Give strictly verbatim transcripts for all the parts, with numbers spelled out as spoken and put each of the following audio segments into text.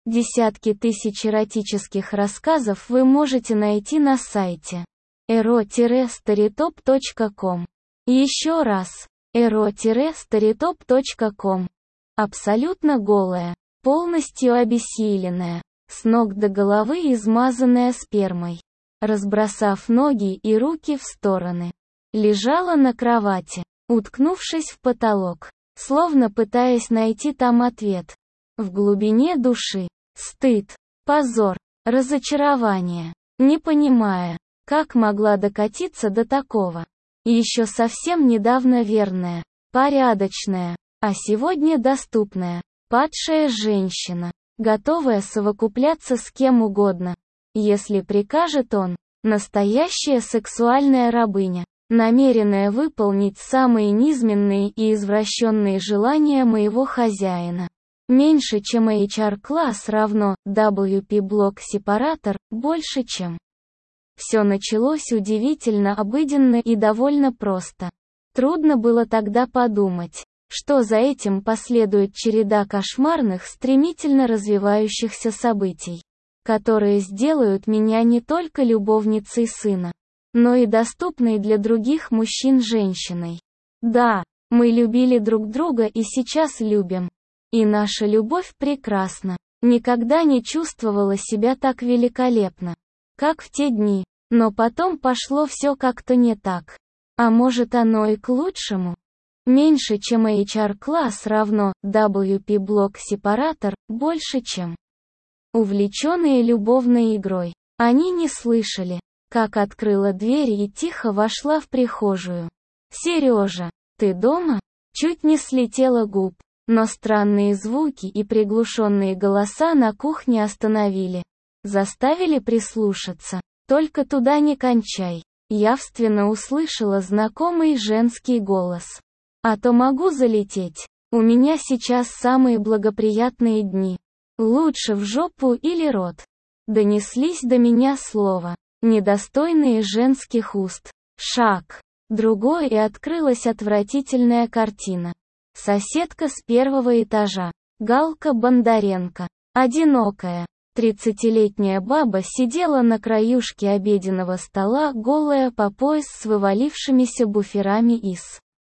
Десятки тысяч эротических рассказов вы можете найти на сайте эро старитоп точка ком. Еще раз, эро старитоп точка ком. Абсолютно голая, полностью обессиленная, с ног до головы измазанная спермой, разбросав ноги и руки в стороны, лежала на кровати, уткнувшись в потолок, словно пытаясь найти там ответ. В глубине души стыд, позор, разочарование, не понимая, как могла докатиться до такого. Еще совсем недавно верная, порядочная, а сегодня доступная, падшая женщина, готовая совокупляться с кем угодно, если прикажет он, настоящая сексуальная рабыня, намеренная выполнить самые низменные и извращенные желания моего хозяина. Меньше чем эйч ар-класс равно дабл ю пи-блок-сепаратор, больше чем. Все началось удивительно обыденно и довольно просто. Трудно было тогда подумать, что за этим последует череда кошмарных, стремительно развивающихся событий, которые сделают меня не только любовницей сына, но и доступной для других мужчин женщиной. Да, мы любили друг друга и сейчас любим. И наша любовь прекрасна. Никогда не чувствовала себя так великолепно, как в те дни, но потом пошло все как-то не так. А может, оно и к лучшему? Меньше чем эйч ар-класс равно дабл ю пи-блок-сепаратор, больше чем. Увлеченные любовной игрой, они не слышали, как открыла дверь и тихо вошла в прихожую. «Сережа, ты дома?» Чуть не слетела губ. Но странные звуки и приглушенные голоса на кухне остановили. Заставили прислушаться. «Только туда не кончай». Явственно услышала знакомый женский голос. «А то могу залететь. У меня сейчас самые благоприятные дни. Лучше в жопу или рот». Донеслись до меня слова, недостойные женских уст. Шаг. Другой, и открылась отвратительная картина. Соседка с первого этажа, Галка Бондаренко, одинокая, тридцатилетняя баба сидела на краюшке обеденного стола, голая по пояс с вывалившимися буферами из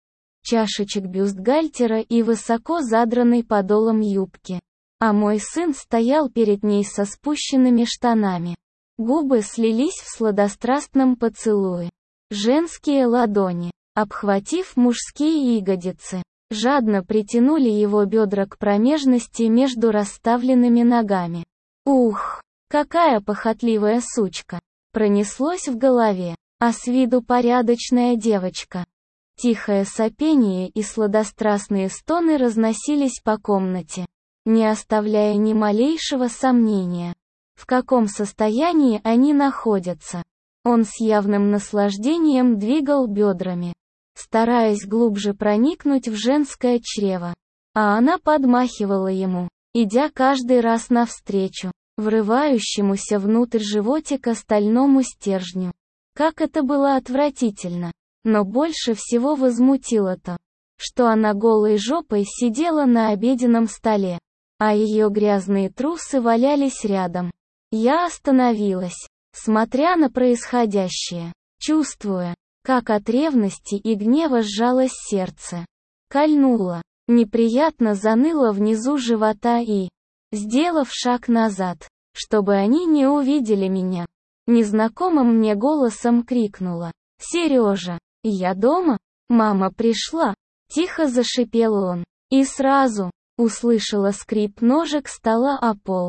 чашечек бюстгальтера и высоко задранной подолом юбки. А мой сын стоял перед ней со спущенными штанами. Губы слились в сладострастном поцелуе. Женские ладони, обхватив мужские ягодицы, жадно притянули его бедра к промежности между расставленными ногами. «Ух, какая похотливая сучка!» Пронеслось в голове, а с виду порядочная девочка. Тихое сопение и сладострастные стоны разносились по комнате, не оставляя ни малейшего сомнения, в каком состоянии они находятся. Он с явным наслаждением двигал бедрами, стараясь глубже проникнуть в женское чрево. А она подмахивала ему, идя каждый раз навстречу, врывающемуся внутрь животика стальному стержню. Как это было отвратительно! Но больше всего возмутило то, что она голой жопой сидела на обеденном столе, а ее грязные трусы валялись рядом. Я остановилась, смотря на происходящее, чувствуя, как от ревности и гнева сжалось сердце. Кольнуло, неприятно заныло внизу живота и, сделав шаг назад, чтобы они не увидели меня, незнакомым мне голосом крикнула: «Сережа, я дома? Мама пришла!» Тихо зашипел он, и сразу услышала скрип ножек стола о пол,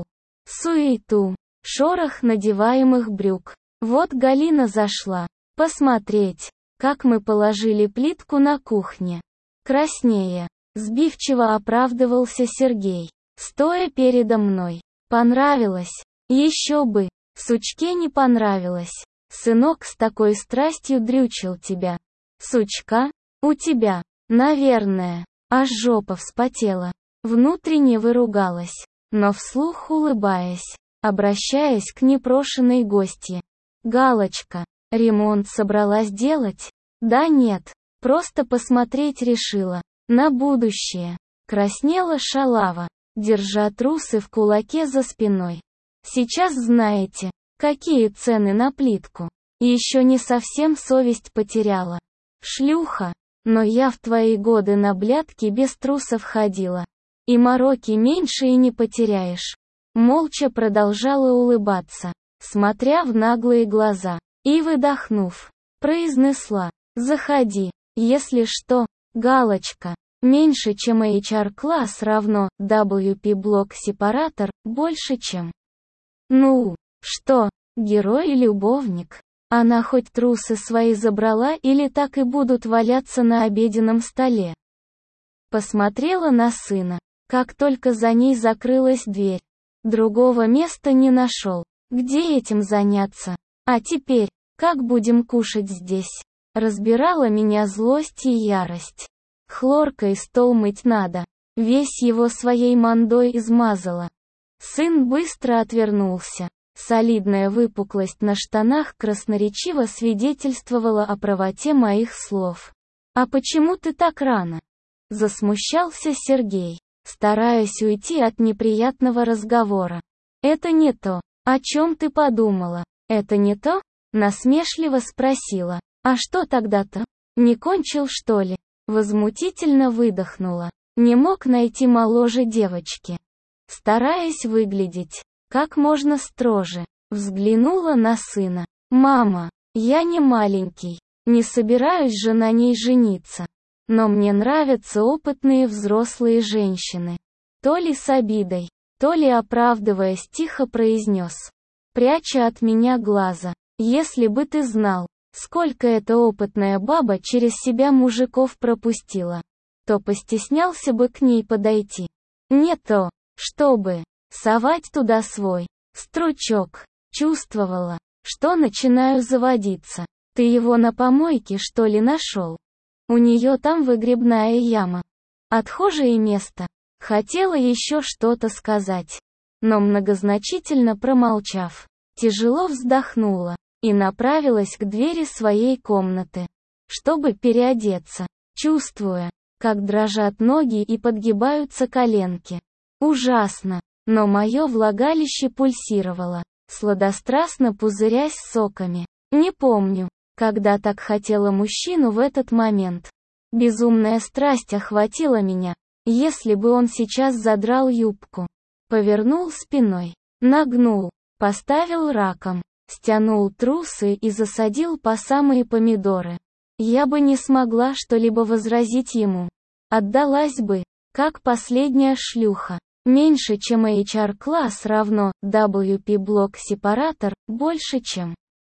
суету, шорох надеваемых брюк. Вот Галина зашла посмотреть, как мы положили плитку на кухне. Краснея, сбивчиво оправдывался Сергей, стоя передо мной. Понравилось? Еще бы, сучке не понравилось. Сынок с такой страстью дрючил тебя. Сучка? У тебя, наверное. Аж жопа вспотела. Внутренне выругалась, но вслух улыбаясь, обращаясь к непрошенной гостье. Галочка, ремонт собралась делать? Да нет, просто посмотреть решила. На будущее. Краснела шалава. держа трусы в кулаке за спиной. Сейчас знаете, какие цены на плитку. Еще не совсем совесть потеряла. Шлюха, но я в твои годы на блядки без трусов ходила. И мороки меньше и не потеряешь. Молча продолжала улыбаться, смотря в наглые глаза, и, выдохнув, произнесла: «Заходи, если что, галочка, меньше чем эйч ар-класс равно дабл ю пи-блок-сепаратор, больше чем». Ну, что, герой-любовник? Она хоть трусы свои забрала или так и будут валяться на обеденном столе? Посмотрела на сына, как только за ней закрылась дверь. Другого места не нашел, где этим заняться. А теперь, как будем кушать здесь? Разбирала меня злость и ярость. Хлоркой стол мыть надо. Весь его своей мандой измазала. Сын быстро отвернулся. Солидная выпуклость на штанах красноречиво свидетельствовала о правоте моих слов. «А почему ты так рано?» Засмущался Сергей, стараясь уйти от неприятного разговора. «Это не то. О чем ты подумала? Это не то?» Насмешливо спросила. «А что тогда-то? Не кончил, что ли?» Возмутительно выдохнула. Не мог найти моложе девочки. Стараясь выглядеть как можно строже, взглянула на сына. «Мама, я не маленький, не собираюсь же на ней жениться. Но мне нравятся опытные взрослые женщины». То ли с обидой, то ли оправдываясь, тихо произнес, пряча от меня глаза: «Если бы ты знал, сколько эта опытная баба через себя мужиков пропустила, то постеснялся бы к ней подойти. Не то, чтобы совать туда свой стручок. Чувствовала, что начинаю заводиться. Ты его на помойке, что ли, нашел? У нее там выгребная яма. Отхожее место». Хотела еще что-то сказать, но многозначительно промолчав, тяжело вздохнула и направилась к двери своей комнаты, чтобы переодеться, чувствуя, как дрожат ноги и подгибаются коленки. Ужасно, но мое влагалище пульсировало, сладострастно пузырясь соками. Не помню, когда так хотела мужчину в этот момент. Безумная страсть охватила меня. Если бы он сейчас задрал юбку, повернул спиной, нагнул, поставил раком, стянул трусы и засадил по самые помидоры, я бы не смогла что-либо возразить ему. Отдалась бы, как последняя шлюха. Меньше чем эйч ар-класс равно дабл ю пи-блок-сепаратор, больше чем.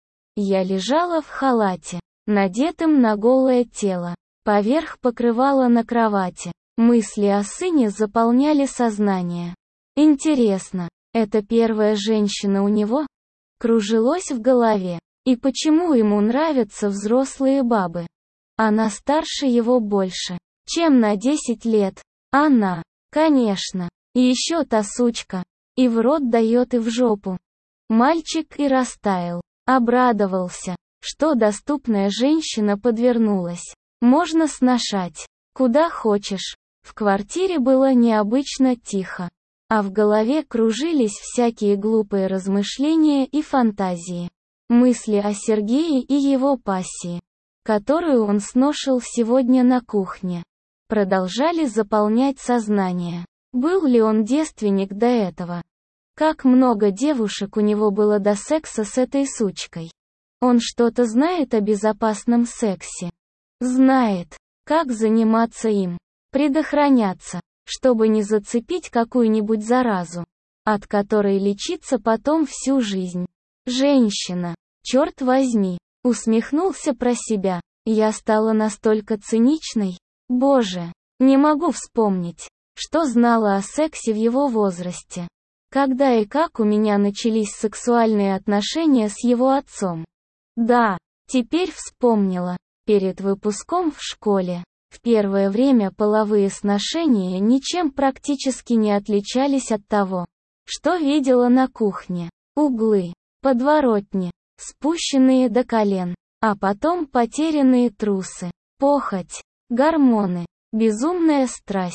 Я лежала в халате, надетым на голое тело, поверх покрывала на кровати. Мысли о сыне заполняли сознание. Интересно, это первая женщина у него? Кружилось в голове. И почему ему нравятся взрослые бабы? Она старше его больше, чем на десять лет. Она, конечно, и еще та сучка. И в рот дает, и в жопу. Мальчик и растаял. Обрадовался, что доступная женщина подвернулась. Можно сношать. Куда хочешь. В квартире было необычно тихо, а в голове кружились всякие глупые размышления и фантазии. Мысли о Сергее и его пассии, которую он сношил сегодня на кухне, продолжали заполнять сознание. Был ли он девственник до этого? Как много девушек у него было до секса с этой сучкой? Он что-то знает о безопасном сексе? Знает, как заниматься им. Предохраняться, чтобы не зацепить какую-нибудь заразу, от которой лечиться потом всю жизнь. Женщина, черт возьми, усмехнулся про себя. Я стала настолько циничной. Боже, не могу вспомнить, что знала о сексе в его возрасте. Когда и как у меня начались сексуальные отношения с его отцом. Да, теперь вспомнила. Перед выпуском в школе. В первое время половые сношения ничем практически не отличались от того, что видела на кухне. Углы, подворотни, спущенные до колен, а потом потерянные трусы, похоть, гормоны, безумная страсть.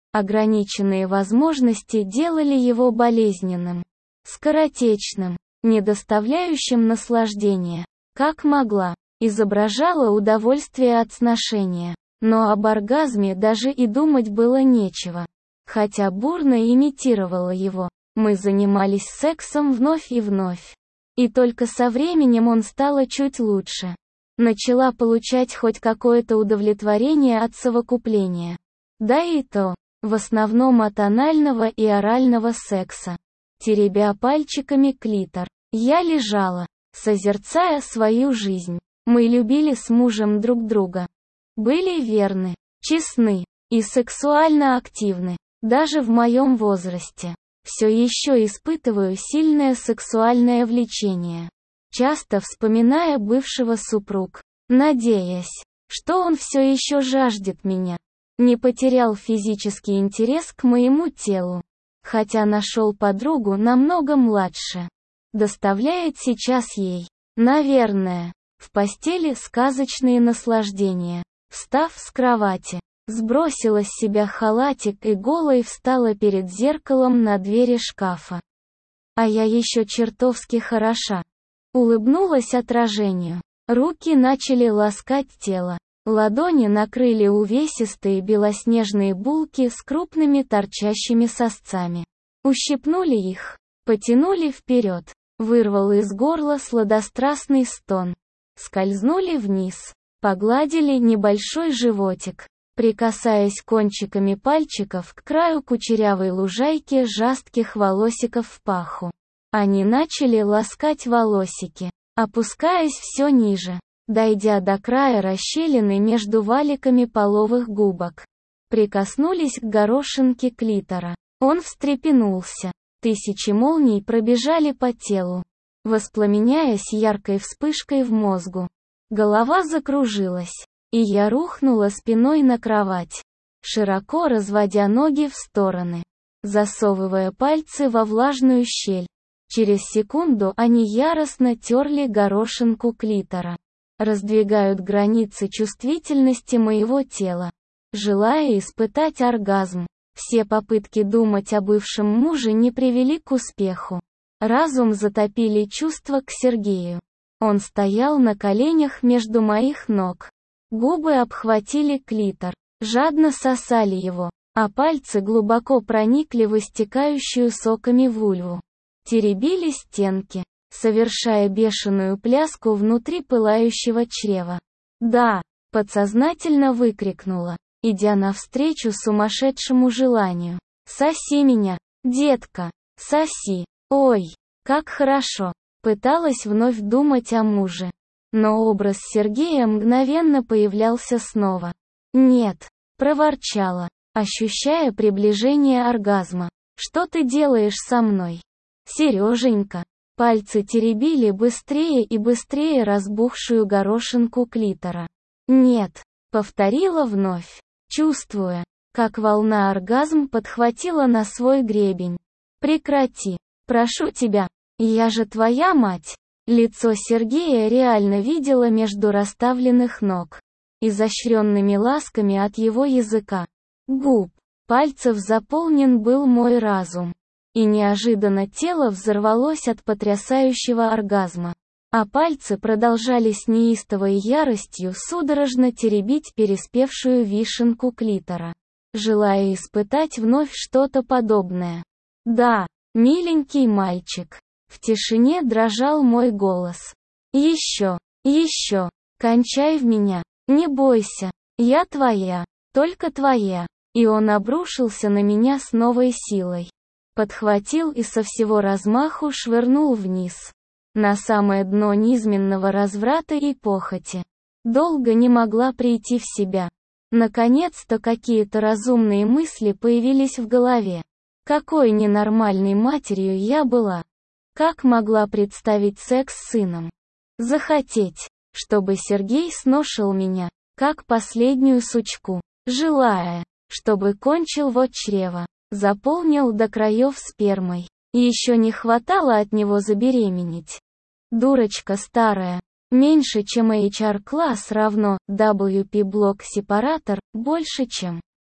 Ограниченные возможности делали его болезненным, скоротечным, не доставляющим наслаждения. Как могла, изображала удовольствие от сношения, но об оргазме даже и думать было нечего. Хотя бурно имитировала его, мы занимались сексом вновь и вновь. И только со временем он стало чуть лучше. Начала получать хоть какое-то удовлетворение от совокупления. Да и то, в основном от анального и орального секса. Теребя пальчиками клитор, я лежала, созерцая свою жизнь. Мы любили с мужем друг друга. Были верны, честны и сексуально активны. Даже в моем возрасте. Все еще испытываю сильное сексуальное влечение. Часто вспоминая бывшего супруга, надеясь, что он все еще жаждет меня. Не потерял физический интерес к моему телу. Хотя нашел подругу намного младше. Доставляет сейчас ей, наверное, в постели сказочные наслаждения. Встав с кровати, сбросила с себя халатик и голой встала перед зеркалом на двери шкафа. А я еще чертовски хороша. Улыбнулась отражению. Руки начали ласкать тело. Ладони накрыли увесистые белоснежные булки с крупными торчащими сосцами. Ущипнули их, потянули вперед. Вырвал из горла сладострастный стон. Скользнули вниз, погладили небольшой животик, прикасаясь кончиками пальчиков к краю кучерявой лужайки жестких волосиков в паху. Они начали ласкать волосики, опускаясь все ниже, дойдя до края расщелины между валиками половых губок. Прикоснулись к горошинке клитора. Он встрепенулся. Тысячи молний пробежали по телу, воспламеняясь яркой вспышкой в мозгу. Голова закружилась, и я рухнула спиной на кровать, широко разводя ноги в стороны, засовывая пальцы во влажную щель. Через секунду они яростно терли горошинку клитора, раздвигают границы чувствительности моего тела, желая испытать оргазм. Все попытки думать о бывшем муже не привели к успеху. Разум затопили чувства к Сергею. Он стоял на коленях между моих ног. Губы обхватили клитор, жадно сосали его, а пальцы глубоко проникли в истекающую соками вульву. Теребили стенки, совершая бешеную пляску внутри пылающего чрева. «Да!» — подсознательно выкрикнула, идя навстречу сумасшедшему желанию. «Соси меня, детка, соси! Ой, как хорошо!» Пыталась вновь думать о муже. Но образ Сергея мгновенно появлялся снова. «Нет!» — проворчала, ощущая приближение оргазма. «Что ты делаешь со мной? Сереженька!» Пальцы теребили быстрее и быстрее разбухшую горошинку клитора. «Нет!» — повторила вновь, чувствуя, как волна оргазм подхватила на свой гребень. «Прекрати! Прошу тебя! Я же твоя мать!» Лицо Сергея реально видела между расставленных ног, изощренными ласками от его языка, губ, пальцев заполнен был мой разум. И неожиданно тело взорвалось от потрясающего оргазма, а пальцы продолжали с неистовой яростью судорожно теребить переспевшую вишенку клитора, желая испытать вновь что-то подобное. «Да, миленький мальчик!» В тишине дрожал мой голос. «Еще, еще, кончай в меня, не бойся, я твоя, только твоя!» И он обрушился на меня с новой силой. Подхватил и со всего размаху швырнул вниз, на самое дно низменного разврата и похоти. Долго не могла прийти в себя. Наконец-то какие-то разумные мысли появились в голове. Какой ненормальной матерью я была. Как могла представить секс с сыном? Захотеть, чтобы Сергей сношил меня, как последнюю сучку, желая, чтобы кончил в чрево, заполнил до краев спермой. Еще не хватало от него забеременеть. Дурочка старая. Меньше чем эйч ар-класс равно дабл ю пи-блок-сепаратор, больше чем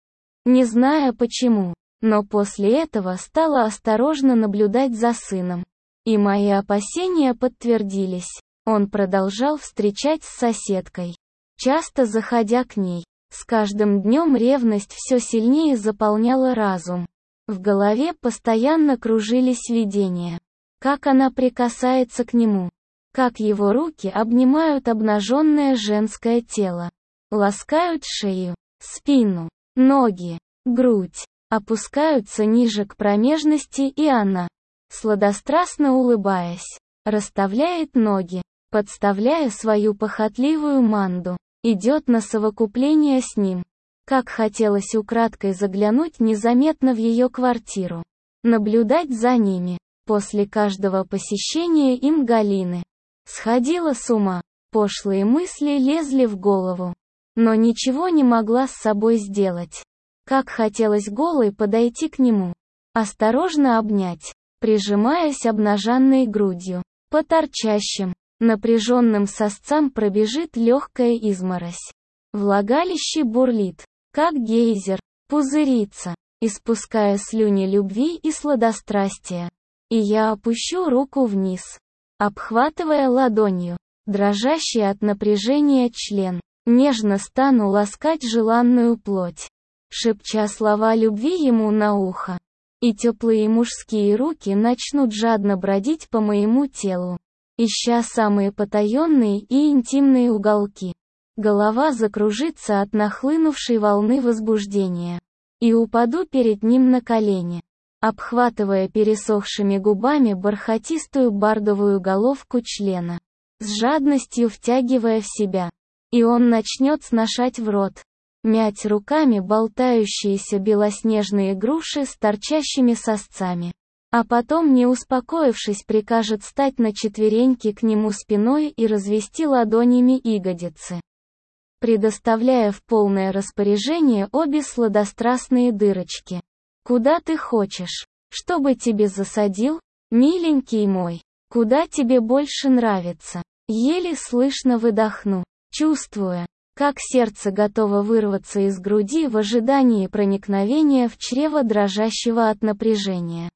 не зная почему, но после этого стала осторожно наблюдать за сыном. И мои опасения подтвердились. Он продолжал встречать с соседкой, часто заходя к ней. С каждым днем ревность все сильнее заполняла разум. В голове постоянно кружились видения. Как она прикасается к нему. Как его руки обнимают обнаженное женское тело. Ласкают шею, спину, ноги, грудь. Опускаются ниже к промежности, и она, сладострастно улыбаясь, расставляет ноги, подставляя свою похотливую манду, идет на совокупление с ним. Как хотелось украдкой заглянуть незаметно в ее квартиру, наблюдать за ними. После каждого посещения им Галины сходила с ума, пошлые мысли лезли в голову, но ничего не могла с собой сделать. Как хотелось голой подойти к нему, осторожно обнять, прижимаясь обнаженной грудью, по торчащим, напряженным сосцам пробежит легкая изморозь. Влагалище бурлит, как гейзер, пузырится, испуская слюни любви и сладострастия. И я опущу руку вниз, обхватывая ладонью, дрожащий от напряжения член, нежно стану ласкать желанную плоть, шепча слова любви ему на ухо. И теплые мужские руки начнут жадно бродить по моему телу, ища самые потаенные и интимные уголки. Голова закружится от нахлынувшей волны возбуждения. И упаду перед ним на колени, обхватывая пересохшими губами бархатистую бардовую головку члена, с жадностью втягивая в себя. И он начнет сношать в рот, мять руками болтающиеся белоснежные груши с торчащими сосцами. А потом, не успокоившись, прикажет встать на четвереньки к нему спиной и развести ладонями ягодицы, предоставляя в полное распоряжение обе сладострастные дырочки. «Куда ты хочешь? Чтобы тебе засадил, миленький мой? Куда тебе больше нравится?» Еле слышно выдохну, чувствуя, как сердце готово вырваться из груди в ожидании проникновения в чрево дрожащего от напряжения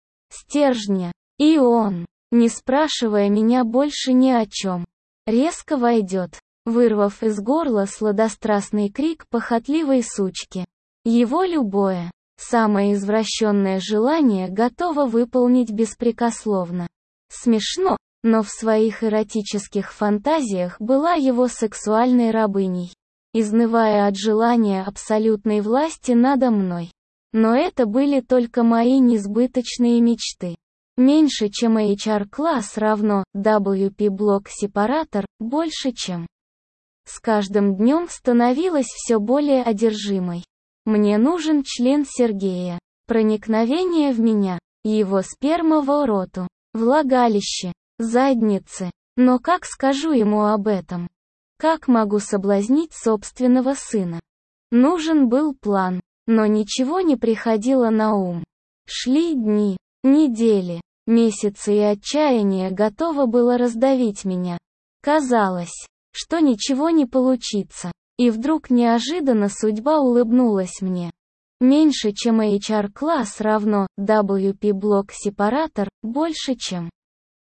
стержня. И он, не спрашивая меня больше ни о чем, резко войдет, вырвав из горла сладострастный крик похотливой сучки. Его любое, самое извращенное желание готово выполнить беспрекословно. Смешно, но в своих эротических фантазиях была его сексуальной рабыней, изнывая от желания абсолютной власти надо мной. Но это были только мои несбыточные мечты. Меньше чем эйч ар-класс равно дабл ю пи-блок-сепаратор, больше чем. С каждым днем становилась все более одержимой. Мне нужен член Сергея, проникновение в меня, его сперма в роту, влагалище, задницы. Но как скажу ему об этом? Как могу соблазнить собственного сына? Нужен был план, но ничего не приходило на ум. Шли дни, недели, месяцы, и отчаяние готово было раздавить меня. Казалось, что ничего не получится. И вдруг неожиданно судьба улыбнулась мне. Меньше чем эйч ар-класс равно дабл ю пи-блок-сепаратор, больше чем.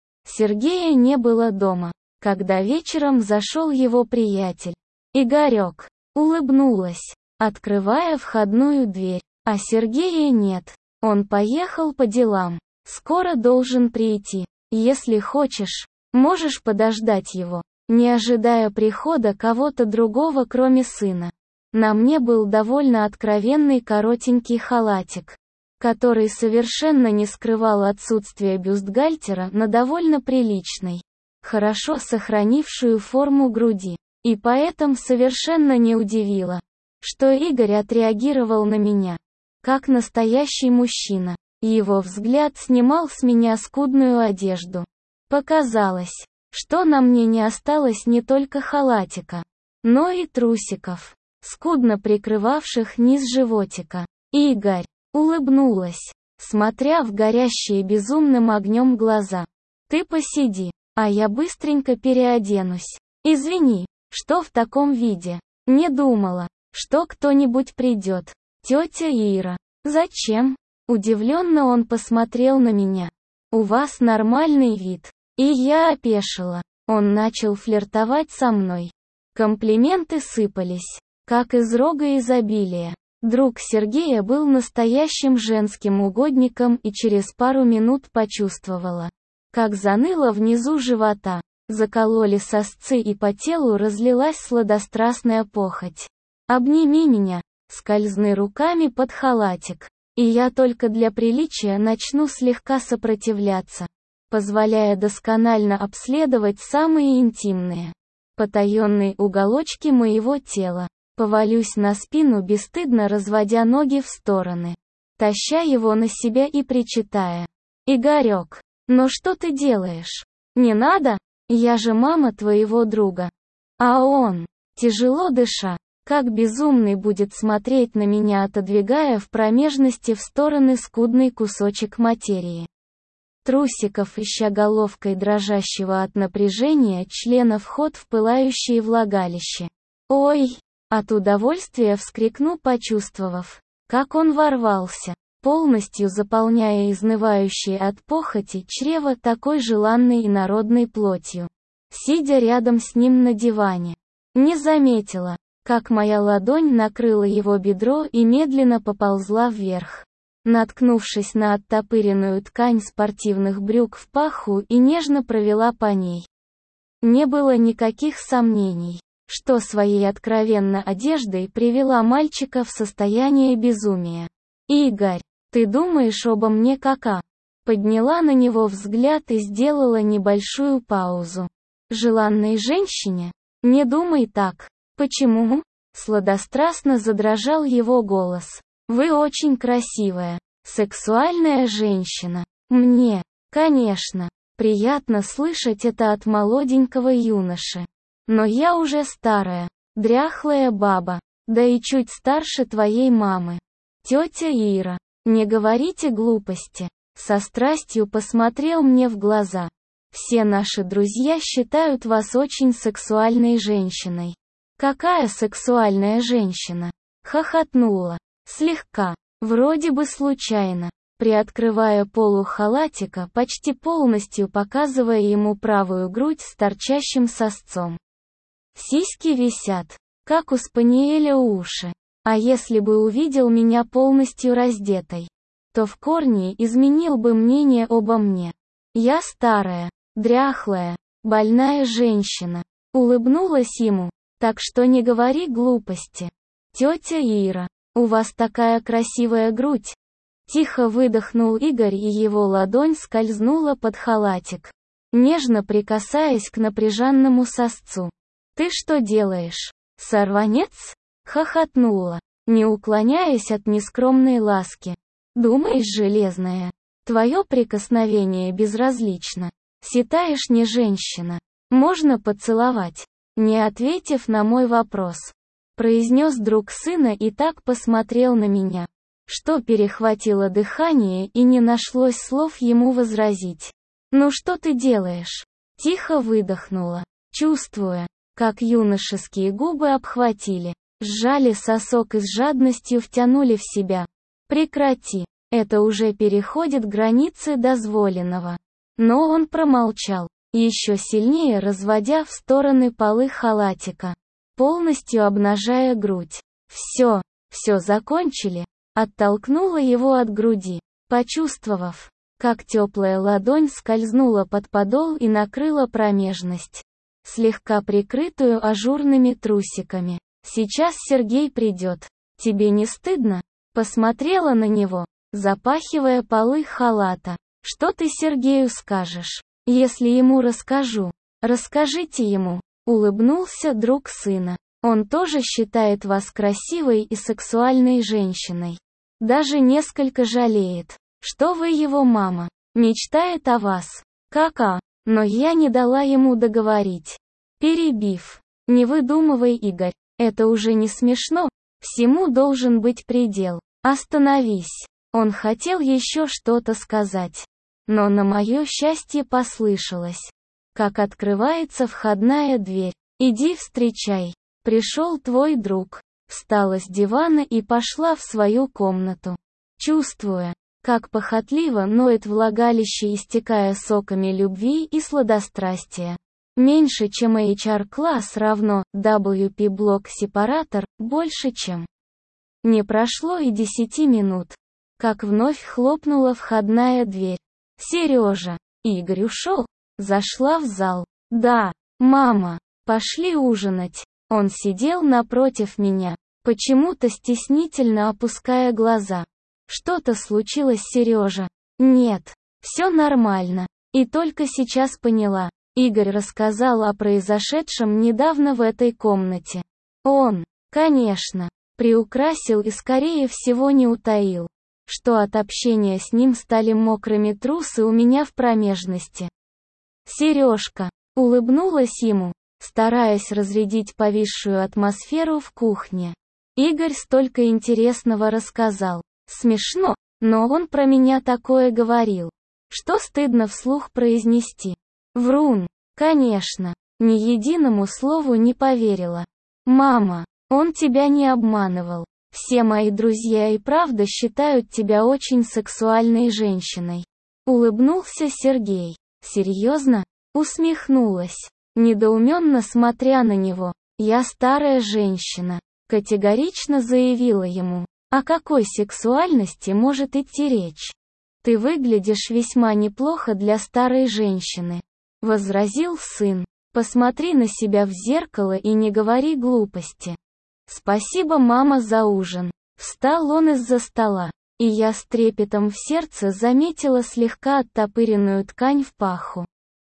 Сергея не было дома, когда вечером зашел его приятель. Игорек. Улыбнулась, открывая входную дверь. А Сергея нет. Он поехал по делам. Скоро должен прийти. Если хочешь, можешь подождать его, не ожидая прихода кого-то другого, кроме сына. На мне был довольно откровенный коротенький халатик, который совершенно не скрывал отсутствие бюстгальтера на довольно приличной, хорошо сохранившую форму груди. И поэтому совершенно не удивило, что Игорь отреагировал на меня, как настоящий мужчина. Его взгляд снимал с меня скудную одежду. Показалось, что на мне не осталось не только халатика, но и трусиков, скудно прикрывавших низ животика. Игорь улыбнулась, смотря в горящие безумным огнем глаза. «Ты посиди, а я быстренько переоденусь. Извини, что в таком виде. Не думала, что кто-нибудь придет. Тетя Ира. Зачем? Удивленно он посмотрел на меня. У вас нормальный вид. И я опешила. Он начал флиртовать со мной. Комплименты сыпались, как из рога изобилия. Друг Сергея был настоящим женским угодником и через пару минут почувствовала, как заныло внизу живота, закололи сосцы и по телу разлилась сладострастная похоть. «Обними меня», скользны руками под халатик, и я только для приличия начну слегка сопротивляться, позволяя досконально обследовать самые интимные, потаенные уголочки моего тела. Повалюсь на спину, бесстыдно разводя ноги в стороны, таща его на себя и причитая. «Игорек, ну что ты делаешь? Не надо? Я же мама твоего друга». А он, тяжело дыша, как безумный будет смотреть на меня, отодвигая в промежности в стороны скудный кусочек материи. Трусиков, ища головкой дрожащего от напряжения члена вход в пылающее влагалище. «Ой!» От удовольствия вскрикну, почувствовав, как он ворвался, полностью заполняя изнывающее от похоти чрево такой желанной и народной плотью. Сидя рядом с ним на диване, не заметила, как моя ладонь накрыла его бедро и медленно поползла вверх, наткнувшись на оттопыренную ткань спортивных брюк в паху, и нежно провела по ней. Не было никаких сомнений, что своей откровенно одеждой привела мальчика в состояние безумия. «Игорь, ты думаешь обо мне как-а?» Подняла на него взгляд и сделала небольшую паузу. «Желанной женщине? Не думай так». «Почему?» Сладострастно задрожал его голос. «Вы очень красивая, сексуальная женщина. Мне, конечно, приятно слышать это от молоденького юноши. Но я уже старая, дряхлая баба, да и чуть старше твоей мамы. Тетя Ира, не говорите глупости». Со страстью посмотрел мне в глаза. «Все наши друзья считают вас очень сексуальной женщиной». «Какая сексуальная женщина?» Хохотнула. Слегка, вроде бы случайно, приоткрывая полу халатика, почти полностью показывая ему правую грудь с торчащим сосцом. Сиськи висят, как у спаниеля уши. А если бы увидел меня полностью раздетой, то в корне изменил бы мнение обо мне. Я старая, дряхлая, больная женщина. Улыбнулась ему. Так что не говори глупости. Тетя Ира, у вас такая красивая грудь. Тихо выдохнул Игорь, и его ладонь скользнула под халатик, нежно прикасаясь к напряженному сосцу. «Ты что делаешь? Сорванец?» Хохотнула, не уклоняясь от нескромной ласки. «Думаешь, железная, твое прикосновение безразлично? Считаешь, не женщина? Можно поцеловать?» Не ответив на мой вопрос, произнес друг сына и так посмотрел на меня, что перехватило дыхание и не нашлось слов ему возразить. «Ну что ты делаешь?» Тихо выдохнула, чувствуя, как юношеские губы обхватили, сжали сосок и с жадностью втянули в себя. «Прекрати, это уже переходит границы дозволенного». Но он промолчал, еще сильнее разводя в стороны полы халатика, полностью обнажая грудь. «Все, все закончили», оттолкнула его от груди, почувствовав, как теплая ладонь скользнула под подол и накрыла промежность, слегка прикрытую ажурными трусиками. «Сейчас Сергей придет. Тебе не стыдно?» Посмотрела на него, запахивая полы халата. «Что ты Сергею скажешь, если ему расскажу?» «Расскажите ему», — улыбнулся друг сына. «Он тоже считает вас красивой и сексуальной женщиной. Даже несколько жалеет, что вы его мама. Мечтает о вас. Как-а?» Но я не дала ему договорить, перебив. «Не выдумывай, Игорь, это уже не смешно, всему должен быть предел. Остановись». Он хотел еще что-то сказать, но на мое счастье послышалось, как открывается входная дверь. «Иди встречай, пришел твой друг». встала с дивана и пошла в свою комнату. Чувствуя, как похотливо ноет влагалище, истекая соками любви и сладострастия. Меньше, чем эйч ар-класс равно дабл ю пи-блок-сепаратор, больше, чем. Не прошло и десяти минут, как вновь хлопнула входная дверь. «Сережа, Игорь ушел?» Зашла в зал. «Да, мама, пошли ужинать». Он сидел напротив меня, почему-то стеснительно опуская глаза. «Что-то случилось, Сережа?» «Нет, все нормально». И только сейчас поняла. Игорь рассказал о произошедшем недавно в этой комнате. Он, конечно, приукрасил и скорее всего не утаил, что от общения с ним стали мокрыми трусы у меня в промежности. «Сережка», улыбнулась ему, стараясь разрядить повисшую атмосферу в кухне. Игорь столько интересного рассказал. Смешно, но он про меня такое говорил, что стыдно вслух произнести. Врун, конечно, ни единому слову не поверила. «Мама, он тебя не обманывал. Все мои друзья и правда считают тебя очень сексуальной женщиной». Улыбнулся Сергей. «Серьезно?» Усмехнулась, недоуменно смотря на него. «Я старая женщина», категорично заявила ему. «О какой сексуальности может идти речь? Ты выглядишь весьма неплохо для старой женщины», возразил сын. «Посмотри на себя в зеркало и не говори глупости». «Спасибо, мама, за ужин». Встал он из-за стола, и я с трепетом в сердце заметила слегка оттопыренную ткань в паху.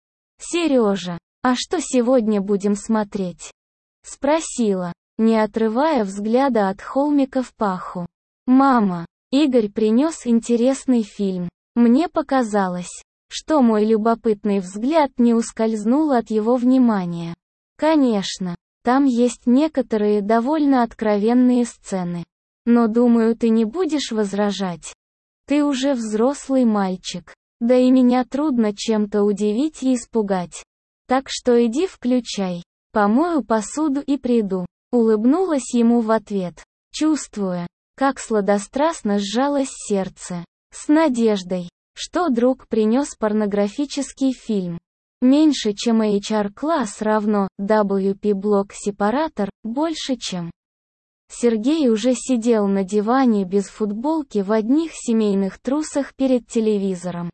«Сережа, а что сегодня будем смотреть?» Спросила, не отрывая взгляда от холмика в паху. «Мама, Игорь принес интересный фильм. Мне показалось, что мой любопытный взгляд не ускользнул от его внимания. Конечно, там есть некоторые довольно откровенные сцены. Но думаю, ты не будешь возражать. Ты уже взрослый мальчик, да и меня трудно чем-то удивить и испугать. Так что иди включай, помою посуду и приду». Улыбнулась ему в ответ, чувствуя, как сладострастно сжалось сердце. С надеждой, что друг принес порнографический фильм. Меньше, чем эйч ар-класс равно дабл ю пи-блок-сепаратор, больше, чем. Сергей уже сидел на диване без футболки в одних семейных трусах перед телевизором.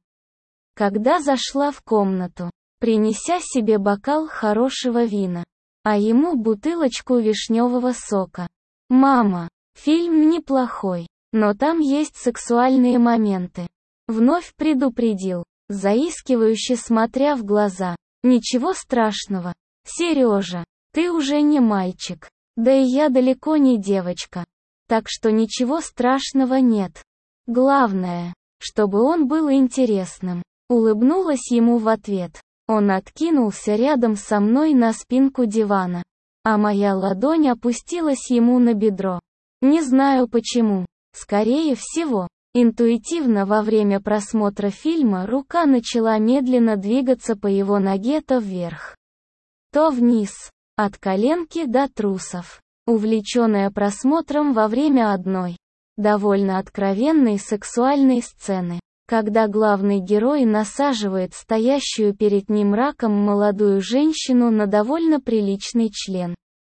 Когда зашла в комнату, принеся себе бокал хорошего вина, а ему бутылочку вишневого сока. «Мама, фильм неплохой, но там есть сексуальные моменты». Вновь предупредил, заискивающе смотря в глаза. «Ничего страшного, Сережа, ты уже не мальчик, да и я далеко не девочка. Так что ничего страшного нет. Главное, чтобы он был интересным». Улыбнулась ему в ответ. Он откинулся рядом со мной на спинку дивана, а моя ладонь опустилась ему на бедро. Не знаю почему. Скорее всего, интуитивно во время просмотра фильма рука начала медленно двигаться по его ноге то вверх, то вниз, от коленки до трусов, увлеченная просмотром во время одной, довольно откровенной сексуальной сцены, когда главный герой насаживает стоящую перед ним раком молодую женщину на довольно приличный член.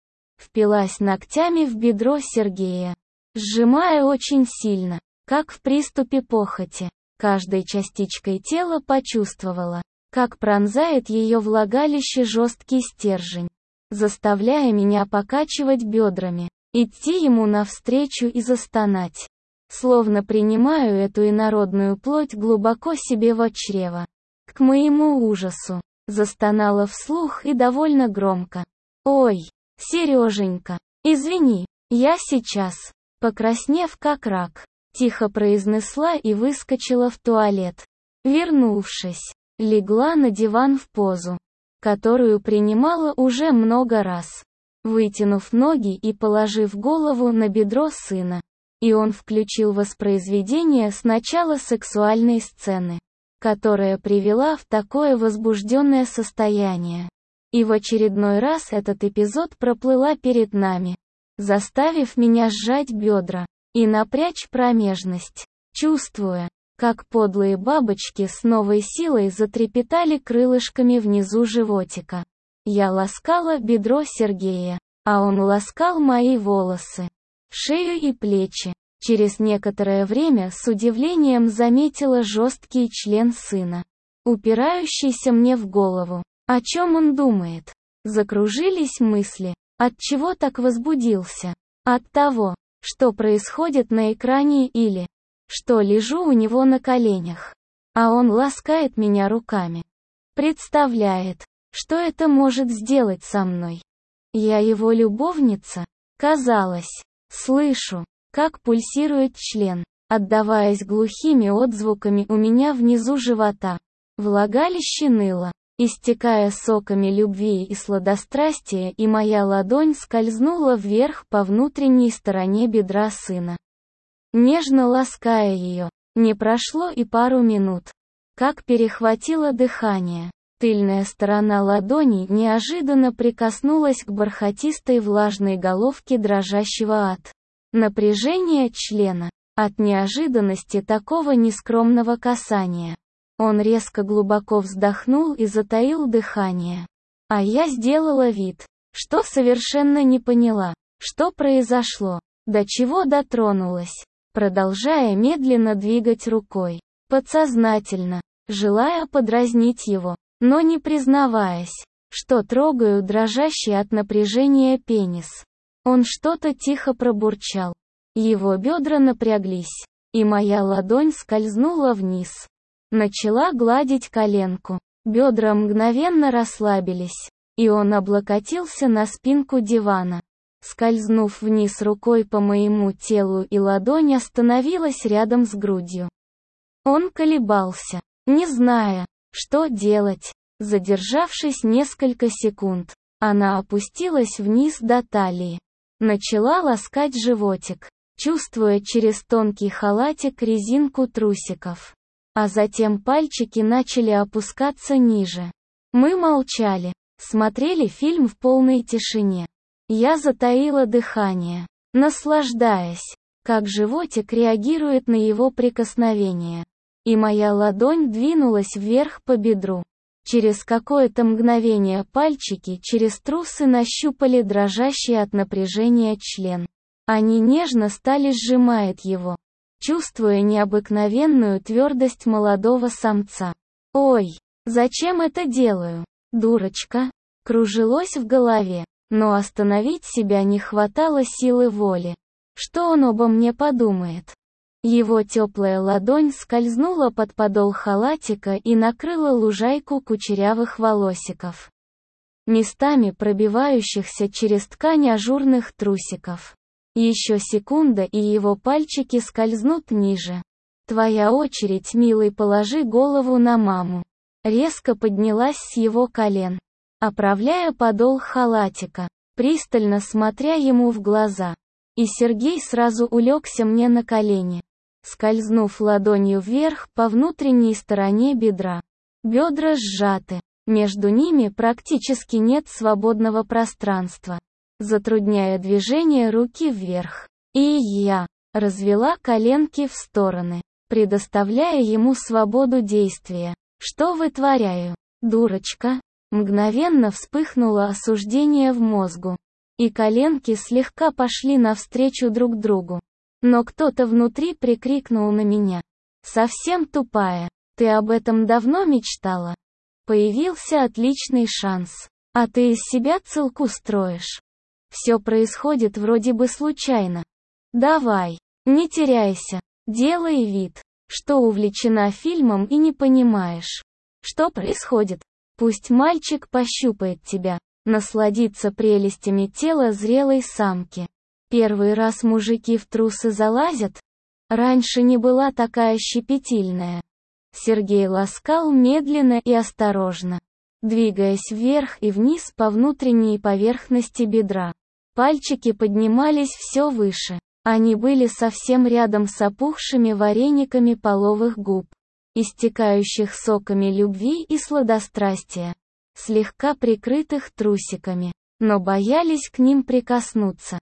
Впилась ногтями в бедро Сергея, сжимая очень сильно, как в приступе похоти. Каждой частичкой тела почувствовала, как пронзает ее влагалище жесткий стержень, заставляя меня покачивать бедрами, идти ему навстречу и застонать. Словно принимаю эту инородную плоть глубоко себе в чрево. К моему ужасу, застонала вслух и довольно громко. «Ой, Сереженька, извини, я сейчас», покраснев как рак, тихо произнесла и выскочила в туалет. Вернувшись, легла на диван в позу, которую принимала уже много раз, вытянув ноги и положив голову на бедро сына. И он включил воспроизведение сначала сексуальной сцены, которая привела в такое возбужденное состояние. И в очередной раз этот эпизод проплыла перед нами. заставив меня сжать бедра и напрячь промежность, чувствуя, как подлые бабочки с новой силой затрепетали крылышками внизу животика. Я ласкала бедро Сергея, а он ласкал мои волосы, шею и плечи. Через некоторое время с удивлением заметила жесткий член сына, упирающийся мне в голову. О чем он думает? Закружились мысли. От чего так возбудился? От того, что происходит на экране или что лежу у него на коленях, а он ласкает меня руками. Представляет, что это может сделать со мной. Я его любовница? Казалось. Слышу, как пульсирует член, отдаваясь глухими отзвуками у меня внизу живота. Влагалище ныло, истекая соками любви и сладострастия, и моя ладонь скользнула вверх по внутренней стороне бедра сына, нежно лаская ее. Не прошло и пару минут, как перехватило дыхание. Тыльная сторона ладони неожиданно прикоснулась к бархатистой влажной головке дрожащего от напряжения члена. От неожиданности такого нескромного касания он резко глубоко вздохнул и затаил дыхание. А я сделала вид, что совершенно не поняла, что произошло, до чего дотронулась, продолжая медленно двигать рукой, подсознательно, желая подразнить его, но не признаваясь, что трогаю дрожащий от напряжения пенис. Он что-то тихо пробурчал. Его бедра напряглись, и моя ладонь скользнула вниз. Начала гладить коленку. Бедра мгновенно расслабились, и он облокотился на спинку дивана. Скользнув вниз рукой по моему телу, и ладонь остановилась рядом с грудью. Он колебался, не зная, что делать. Задержавшись несколько секунд, она опустилась вниз до талии. Начала ласкать животик, чувствуя через тонкий халатик резинку трусиков. А затем пальчики начали опускаться ниже. Мы молчали, смотрели фильм в полной тишине. Я затаила дыхание, наслаждаясь, как животик реагирует на его прикосновение. И моя ладонь двинулась вверх по бедру. Через какое-то мгновение пальчики через трусы нащупали дрожащий от напряжения член. Они нежно стали сжимать его, чувствуя необыкновенную твердость молодого самца. «Ой, зачем это делаю? Дурочка!» Кружилось в голове, но остановить себя не хватало силы воли. Что он обо мне подумает? Его теплая ладонь скользнула под подол халатика и накрыла лужайку кучерявых волосиков, местами пробивающихся через ткань ажурных трусиков. Еще секунда, и его пальчики скользнут ниже. «Твоя очередь, милый, положи голову на маму». Резко поднялась с его колен, оправляя подол халатика, пристально смотря ему в глаза. И Сергей сразу улегся мне на колени, скользнув ладонью вверх по внутренней стороне бедра. Бедра сжаты, между ними практически нет свободного пространства, затрудняя движение руки вверх. И я развела коленки в стороны, предоставляя ему свободу действия. «Что вытворяю, дурочка?» Мгновенно вспыхнуло осуждение в мозгу, и коленки слегка пошли навстречу друг другу. Но кто-то внутри прикрикнул на меня: «Совсем тупая, ты об этом давно мечтала? Появился отличный шанс, а ты из себя целку строишь. Все происходит вроде бы случайно. Давай, не теряйся, делай вид, что увлечена фильмом и не понимаешь, что происходит. Пусть мальчик пощупает тебя, насладится прелестями тела зрелой самки. Первый раз мужики в трусы залазят? Раньше не была такая щепетильная». Сергей ласкал медленно и осторожно, двигаясь вверх и вниз по внутренней поверхности бедра. Пальчики поднимались все выше. Они были совсем рядом с опухшими варениками половых губ, истекающих соками любви и сладострастия, слегка прикрытых трусиками, но боялись к ним прикоснуться.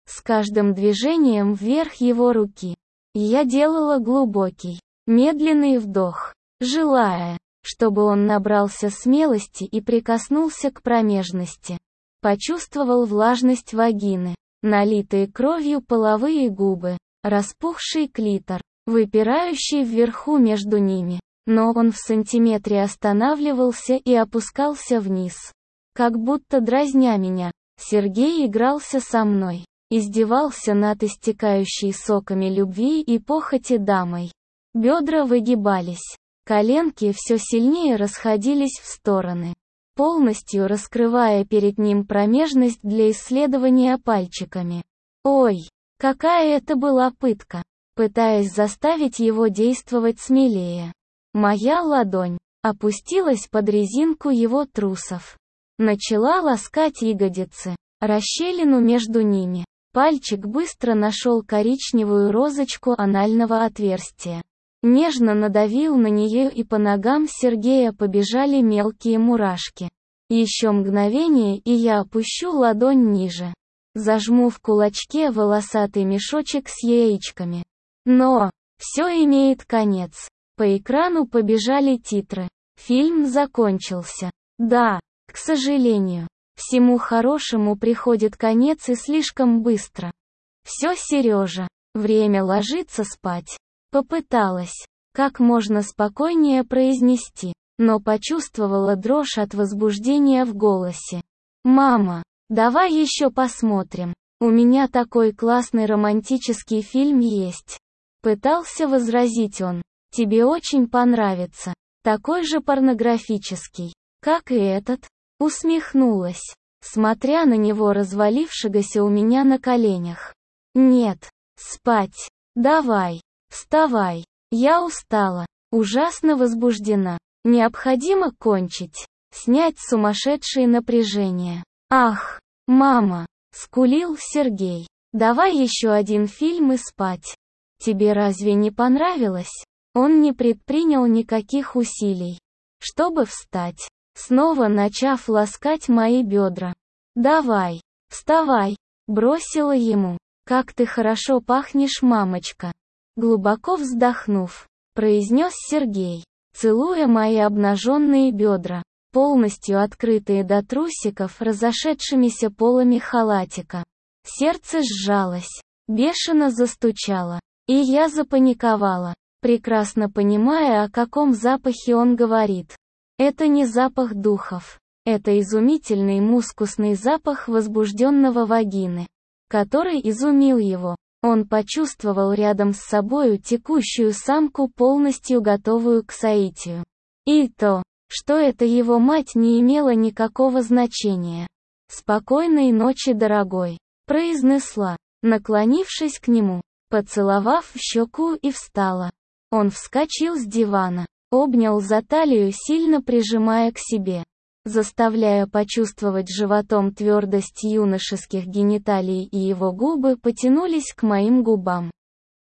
с каждым движением вверх его руки. Я делала глубокий, медленный вдох, желая, чтобы он набрался смелости и прикоснулся к промежности. Почувствовал влажность вагины, налитые кровью половые губы, распухший клитор, выпирающий вверху между ними. Но он в сантиметре останавливался и опускался вниз. Как будто дразня меня, Сергей игрался со мной, издевался над истекающей соками любви и похоти дамой. Бедра выгибались, коленки все сильнее расходились в стороны, полностью раскрывая перед ним промежность для исследования пальчиками. Ой, какая это была пытка, пытаясь заставить его действовать смелее. Моя ладонь опустилась под резинку его трусов. Начала ласкать ягодицы, расщелину между ними. Пальчик быстро нашел коричневую розочку анального отверстия. Нежно надавил на нее, и по ногам Сергея побежали мелкие мурашки. Еще мгновение, и я опущу ладонь ниже. Зажму в кулачке волосатый мешочек с яичками. Но все имеет конец. По экрану побежали титры. Фильм закончился. Да, к сожалению, всему хорошему приходит конец, и слишком быстро. Все, Сережа, время ложиться спать. Попыталась как можно спокойнее произнести, но почувствовала дрожь от возбуждения в голосе. «Мама, давай еще посмотрим. У меня такой классный романтический фильм есть». Пытался возразить он. «Тебе очень понравится. Такой же порнографический, как и этот». Усмехнулась, смотря на него, развалившегося у меня на коленях. «Нет, спать. Давай, вставай. Я устала, ужасно возбуждена. Необходимо кончить, снять сумасшедшее напряжение». «Ах, мама», — скулил Сергей, — «давай еще один фильм и спать. Тебе разве не понравилось?» Он не предпринял никаких усилий, чтобы встать, снова начав ласкать мои бедра. «Давай, вставай», — бросила ему. «Как ты хорошо пахнешь, мамочка». Глубоко вздохнув, произнес Сергей, целуя мои обнаженные бедра, полностью открытые до трусиков разошедшимися полами халатика. Сердце сжалось, бешено застучало, и я запаниковала, прекрасно понимая, о каком запахе он говорит. Это не запах духов. Это изумительный мускусный запах возбужденного вагины, который изумил его. Он почувствовал рядом с собою текущую самку, полностью готовую к соитию. И то, что это его мать, не имело никакого значения. «Спокойной ночи, дорогой», — произнесла, наклонившись к нему, поцеловав в щеку, и встала. Он вскочил с дивана, обнял за талию, сильно прижимая к себе, заставляя почувствовать животом твердость юношеских гениталий, и его губы потянулись к моим губам.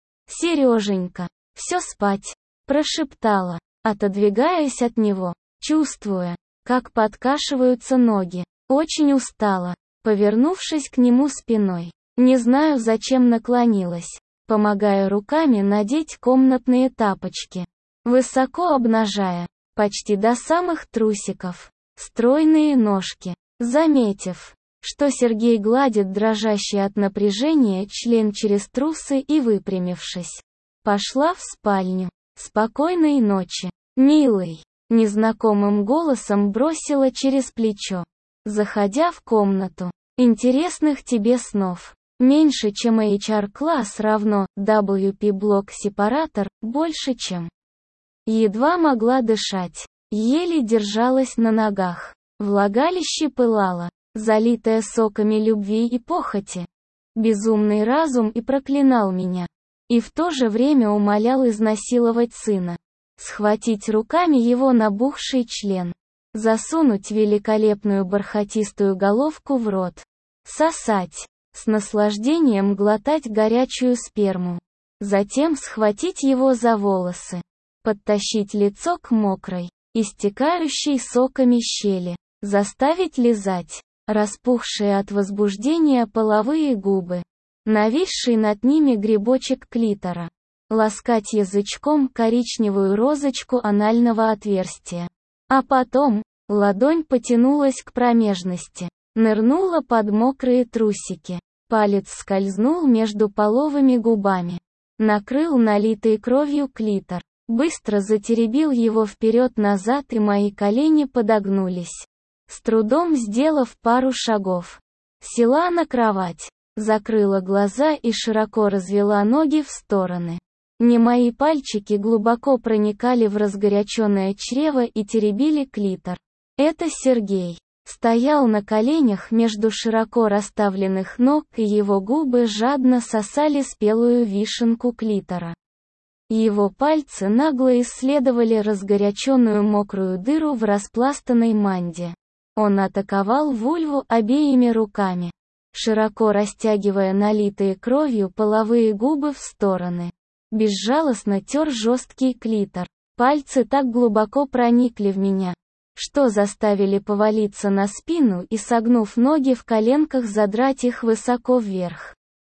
«Сереженька, все спать», — прошептала, отодвигаясь от него, чувствуя, как подкашиваются ноги. Очень устала, повернувшись к нему спиной. Не знаю, зачем наклонилась, помогая руками надеть комнатные тапочки, высоко обнажая, почти до самых трусиков, стройные ножки. Заметив, что Сергей гладит дрожащий от напряжения член через трусы, и выпрямившись, пошла в спальню. «Спокойной ночи, милый», — незнакомым голосом бросила через плечо, заходя в комнату. «Интересных тебе снов. Меньше, чем эйч ар-класс равно дабл ю пи-блок-сепаратор, больше, чем». Едва могла дышать, еле держалась на ногах. Влагалище пылало, залитое соками любви и похоти. Безумный разум и проклинал меня, и в то же время умолял изнасиловать сына, схватить руками его набухший член, засунуть великолепную бархатистую головку в рот, сосать, с наслаждением глотать горячую сперму, затем схватить его за волосы, подтащить лицо к мокрой, истекающей соками щели, заставить лизать распухшие от возбуждения половые губы, нависший над ними грибочек клитора. Ласкать язычком коричневую розочку анального отверстия. А потом, ладонь потянулась к промежности, нырнула под мокрые трусики. Палец скользнул между половыми губами. Накрыл налитый кровью клитор. Быстро затеребил его вперед-назад, и мои колени подогнулись. С трудом сделав пару шагов, села на кровать, закрыла глаза и широко развела ноги в стороны. Не мои пальчики глубоко проникали в разгоряченное чрево и теребили клитор. Это Сергей. Стоял на коленях между широко расставленных ног, и его губы жадно сосали спелую вишенку клитора. Его пальцы нагло исследовали разгоряченную мокрую дыру в распластанной манде. Он атаковал вульву обеими руками, широко растягивая налитые кровью половые губы в стороны. Безжалостно тер жесткий клитор. Пальцы так глубоко проникли в меня, что заставили повалиться на спину и, согнув ноги в коленках, задрать их высоко вверх.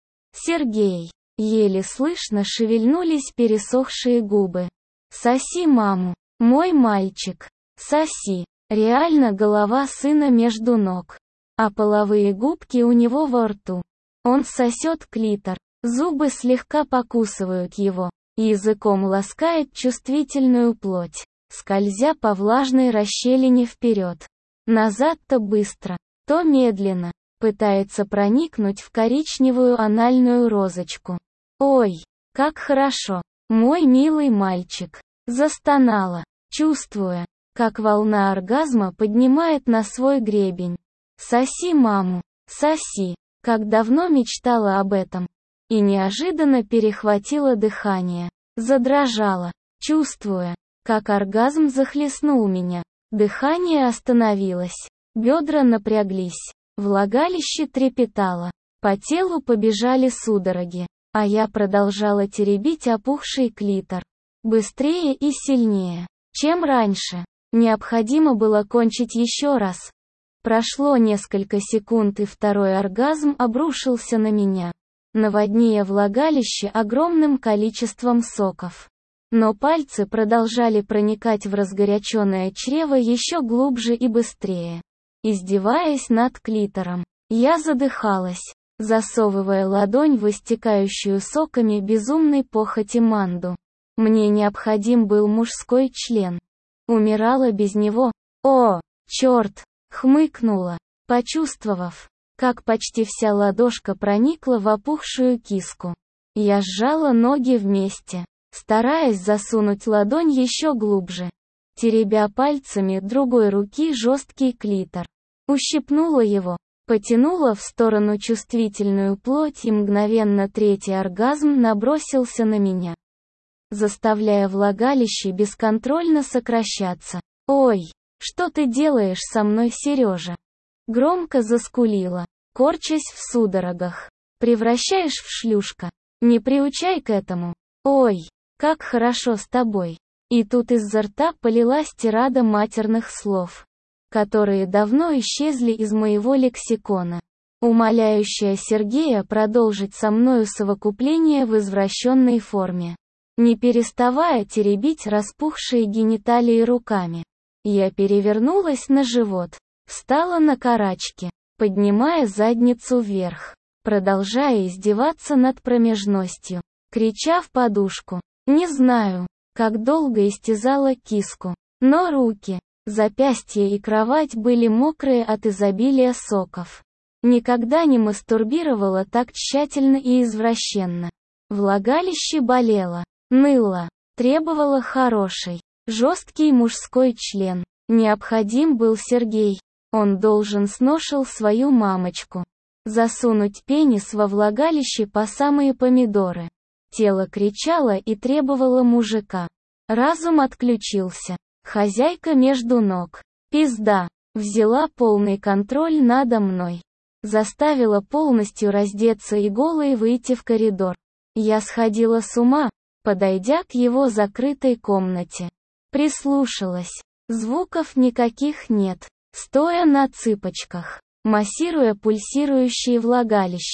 «Сергей!» Еле слышно шевельнулись пересохшие губы. «Соси маму, мой мальчик, соси!» Реально голова сына между ног, а половые губки у него во рту. Он сосет клитор, зубы слегка покусывают его, языком ласкает чувствительную плоть, скользя по влажной расщелине вперед. Назад то быстро, то медленно, пытается проникнуть в коричневую анальную розочку. «Ой, как хорошо, мой милый мальчик!» Застонала, чувствуя, как волна оргазма поднимает на свой гребень. «Соси маму, соси!» Как давно мечтала об этом. И неожиданно перехватила дыхание. Задрожала, чувствуя, как оргазм захлестнул меня. Дыхание остановилось. Бедра напряглись. Влагалище трепетало. По телу побежали судороги. А я продолжала теребить опухший клитор. Быстрее и сильнее, чем раньше. Необходимо было кончить еще раз. Прошло несколько секунд, и второй оргазм обрушился на меня, наводняя влагалище огромным количеством соков. Но пальцы продолжали проникать в разгоряченное чрево еще глубже и быстрее. Издеваясь над клитором, я задыхалась, засовывая ладонь в истекающую соками безумной похоти манду. Мне необходим был мужской член. Умирала без него. О, черт! Хмыкнула, почувствовав, как почти вся ладошка проникла в опухшую киску. Я сжала ноги вместе, стараясь засунуть ладонь еще глубже, теребя пальцами другой руки жесткий клитор. Ущипнула его, потянула в сторону чувствительную плоть, и мгновенно третий оргазм набросился на меня, заставляя влагалище бесконтрольно сокращаться. «Ой, что ты делаешь со мной, Сережа?» Громко заскулила, корчась в судорогах. «Превращаешь в шлюшка. Не приучай к этому. Ой, как хорошо с тобой». И тут изо рта полилась тирада матерных слов, которые давно исчезли из моего лексикона, умоляющая Сергея продолжить со мною совокупление в извращенной форме, не переставая теребить распухшие гениталии руками. Я перевернулась на живот, встала на карачки, поднимая задницу вверх, продолжая издеваться над промежностью, крича в подушку. Не знаю, как долго истязала киску, но руки, запястья и кровать были мокрые от изобилия соков. Никогда не мастурбировала так тщательно и извращенно. Влагалище болело, ныло, требовало хороший, жесткий мужской член. Необходим был Сергей. Он должен сношил свою мамочку. Засунуть пенис во влагалище по самые помидоры. Тело кричало и требовало мужика. Разум отключился. Хозяйка между ног. Пизда. Взяла полный контроль надо мной. Заставила полностью раздеться и голой выйти в коридор. Я сходила с ума, подойдя к его закрытой комнате. Прислушалась. Звуков никаких нет. Стоя на цыпочках, массируя пульсирующие влагалище,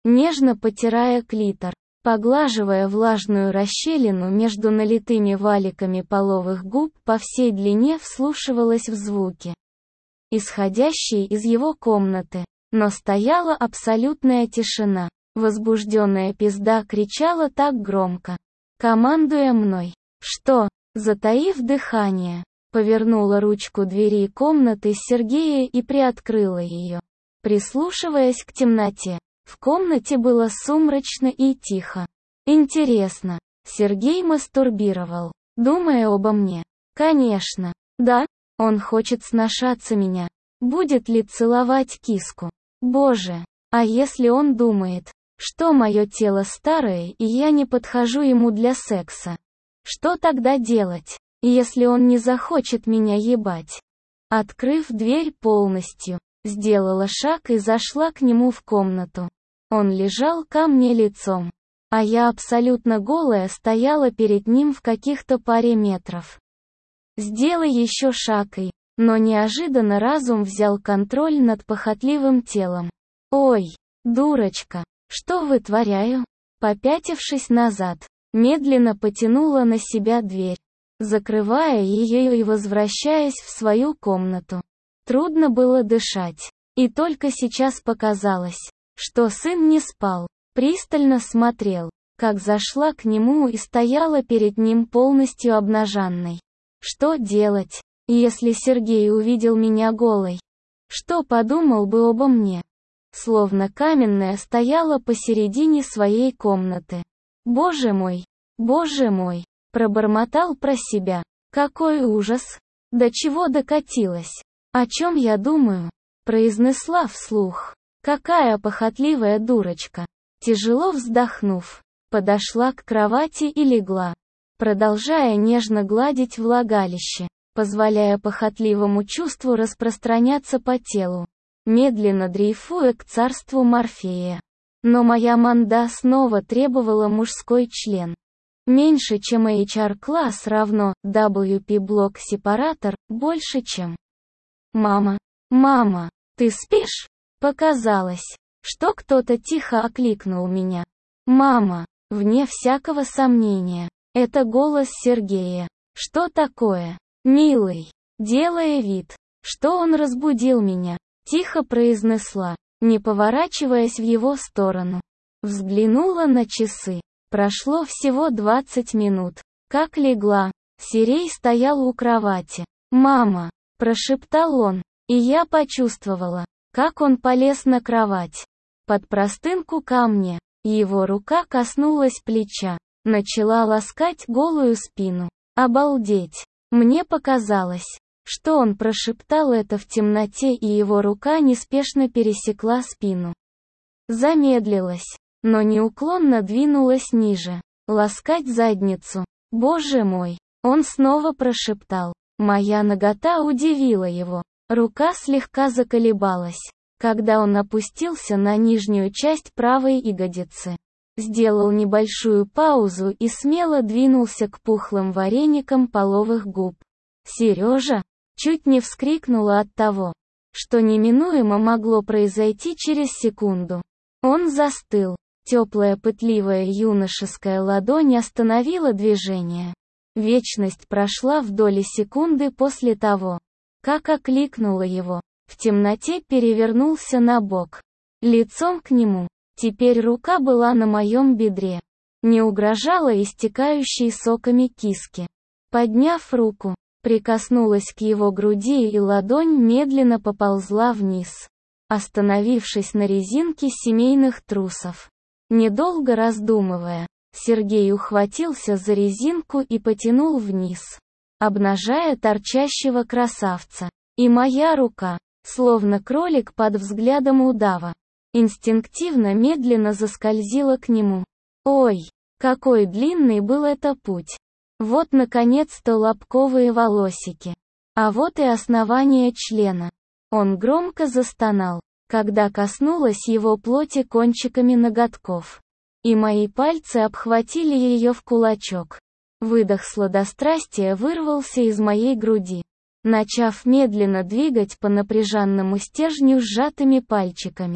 нежно потирая клитор, поглаживая влажную расщелину между налитыми валиками половых губ, по всей длине вслушивалась в звуки, исходящие из его комнаты. Но стояла абсолютная тишина. Возбужденная пизда кричала так громко, командуя мной, что, затаив дыхание, повернула ручку двери комнаты Сергея и приоткрыла ее, прислушиваясь к темноте. В комнате было сумрачно и тихо. Интересно, Сергей мастурбировал, думая обо мне? Конечно. Да, он хочет сношаться меня. Будет ли целовать киску? Боже, а если он думает, что мое тело старое и я не подхожу ему для секса? Что тогда делать, если он не захочет меня ебать? Открыв дверь полностью, сделала шаг и зашла к нему в комнату. Он лежал ко мне лицом, а я абсолютно голая стояла перед ним в каких-то паре метров. Сделай еще шаг и... Но неожиданно разум взял контроль над похотливым телом. Ой, дурочка, что вытворяю? Попятившись назад, медленно потянула на себя дверь, закрывая ее и возвращаясь в свою комнату. Трудно было дышать, и только сейчас показалось, что сын не спал, пристально смотрел, как зашла к нему и стояла перед ним полностью обнаженной. Что делать, если Сергей увидел меня голой? Что подумал бы обо мне? Словно каменная стояла посередине своей комнаты. Боже мой, боже мой, пробормотал про себя. Какой ужас! До чего докатилась? О чем я думаю? Произнесла вслух. Какая похотливая дурочка. Тяжело вздохнув, подошла к кровати и легла, продолжая нежно гладить влагалище, позволяя похотливому чувству распространяться по телу, медленно дрейфуя к царству Морфея. Но моя манда снова требовала мужской член. Меньше, чем эйч ар-класс равно дабл ю пи-блок-сепаратор, больше, чем... «Мама, мама, ты спишь?» Показалось, что кто-то тихо окликнул меня. «Мама!» Вне всякого сомнения, это голос Сергея. «Что такое, милый?» Делая вид, что он разбудил меня, тихо произнесла, не поворачиваясь в его сторону. Взглянула на часы. Прошло всего двадцать минут. Как легла, Сирей стоял у кровати. «Мама!» – прошептал он, и я почувствовала, как он полез на кровать. Под простынку ко мне. Его рука коснулась плеча. Начала ласкать голую спину. Обалдеть! Мне показалось, что он прошептал это в темноте, и его рука неспешно пересекла спину. Замедлилась, но неуклонно двинулась ниже. Ласкать задницу. Боже мой! Он снова прошептал. Моя нагота удивила его. Рука слегка заколебалась, когда он опустился на нижнюю часть правой ягодицы. Сделал небольшую паузу и смело двинулся к пухлым вареникам половых губ. «Сережа!» Чуть не вскрикнула от того, что неминуемо могло произойти через секунду. Он застыл. Теплая пытливая юношеская ладонь остановила движение. Вечность прошла в доли секунды после того, как окликнула его. В темноте перевернулся на бок. Лицом к нему. Теперь рука была на моем бедре. Не угрожала истекающей соками киски. Подняв руку, прикоснулась к его груди, и ладонь медленно поползла вниз, остановившись на резинке семейных трусов. Недолго раздумывая, Сергей ухватился за резинку и потянул вниз, обнажая торчащего красавца. И моя рука, словно кролик под взглядом удава, инстинктивно медленно заскользила к нему. Ой, какой длинный был это путь! Вот наконец-то лобковые волосики. А вот и основание члена. Он громко застонал, когда коснулась его плоти кончиками ноготков. И мои пальцы обхватили ее в кулачок. Выдох сладострастия вырвался из моей груди, начав медленно двигать по напряженному стержню сжатыми пальчиками.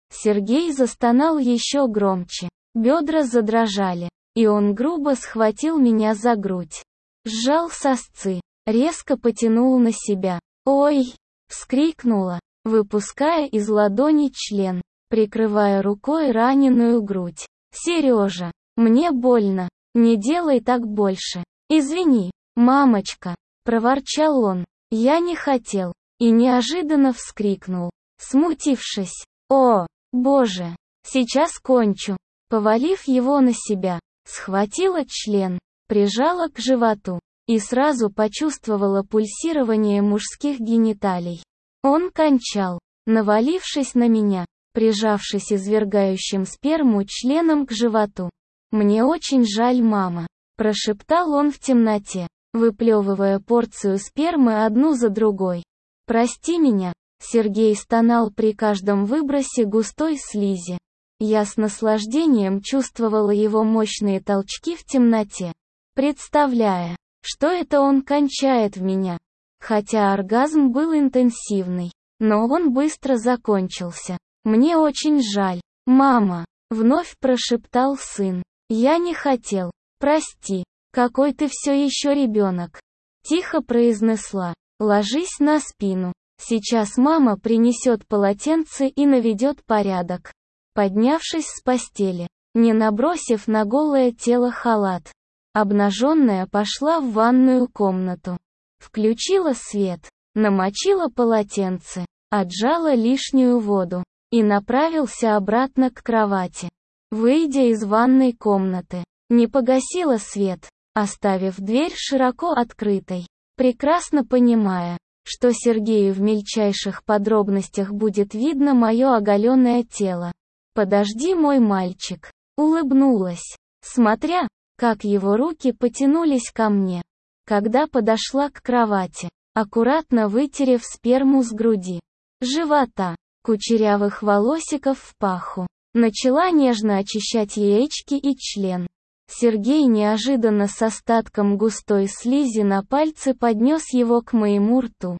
Сергей застонал еще громче. Бедра задрожали, и он грубо схватил меня за грудь. Сжал сосцы, резко потянул на себя. «Ой!» — вскрикнула, выпуская из ладони член, прикрывая рукой раненую грудь. «Сережа, мне больно, не делай так больше. Извини, мамочка!» — проворчал он. Я не хотел, и неожиданно вскрикнул, смутившись. «О, боже, сейчас кончу!» Повалив его на себя, схватила член, прижала к животу, и сразу почувствовала пульсирование мужских гениталий. Он кончал, навалившись на меня, прижавшись извергающим сперму членом к животу. «Мне очень жаль, мама», — прошептал он в темноте, выплевывая порцию спермы одну за другой. «Прости меня», — Сергей стонал при каждом выбросе густой слизи. Я с наслаждением чувствовала его мощные толчки в темноте, представляя, что это он кончает в меня. Хотя оргазм был интенсивный, но он быстро закончился. «Мне очень жаль, мама», — вновь прошептал сын. «Я не хотел. Прости. Какой ты все еще ребенок», — тихо произнесла. «Ложись на спину. Сейчас мама принесет полотенце и наведет порядок». Поднявшись с постели, не набросив на голое тело халат, обнаженная пошла в ванную комнату. Включила свет, намочила полотенце, отжала лишнюю воду и направился обратно к кровати. Выйдя из ванной комнаты, не погасила свет, оставив дверь широко открытой, прекрасно понимая, что Сергею в мельчайших подробностях будет видно мое оголенное тело. «Подожди, мой мальчик», — улыбнулась, смотря, как его руки потянулись ко мне. Когда подошла к кровати, аккуратно вытерев сперму с груди, живота, кучерявых волосиков в паху, начала нежно очищать яички и член. Сергей неожиданно с остатком густой слизи на пальце поднес его к моему рту.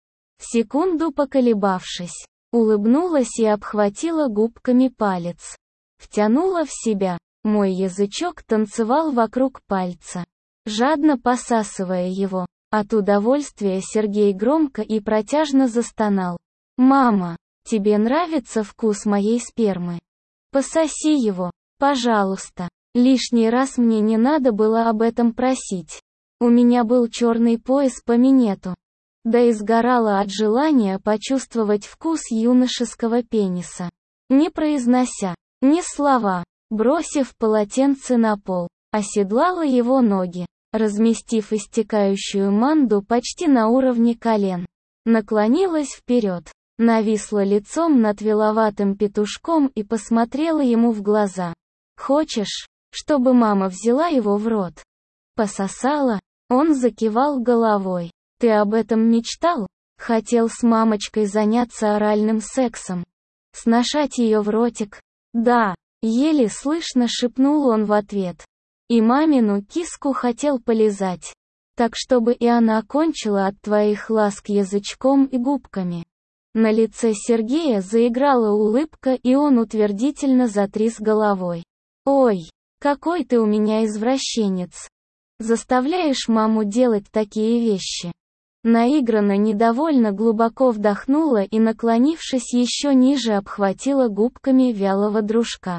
Секунду поколебавшись, улыбнулась и обхватила губками палец. Втянула в себя, мой язычок танцевал вокруг пальца, жадно посасывая его. От удовольствия Сергей громко и протяжно застонал. «Мама, тебе нравится вкус моей спермы? Пососи его, пожалуйста». Лишний раз мне не надо было об этом просить. У меня был черный пояс по минету. Да и сгорала от желания почувствовать вкус юношеского пениса. Не произнося ни слова, бросив полотенце на пол, оседлала его ноги, разместив истекающую манду почти на уровне колен. Наклонилась вперед, нависла лицом над виловатым петушком и посмотрела ему в глаза. «Хочешь, чтобы мама взяла его в рот?» Пососала, он закивал головой. «Ты об этом мечтал? Хотел с мамочкой заняться оральным сексом? Сношать ее в ротик?» «Да», еле слышно шепнул он в ответ. «И мамину киску хотел полизать. Так чтобы и она кончила от твоих ласк язычком и губками». На лице Сергея заиграла улыбка, и он утвердительно затряс головой. «Ой, какой ты у меня извращенец. Заставляешь маму делать такие вещи». Наигранно недовольно глубоко вдохнула и, наклонившись еще ниже, обхватила губками вялого дружка.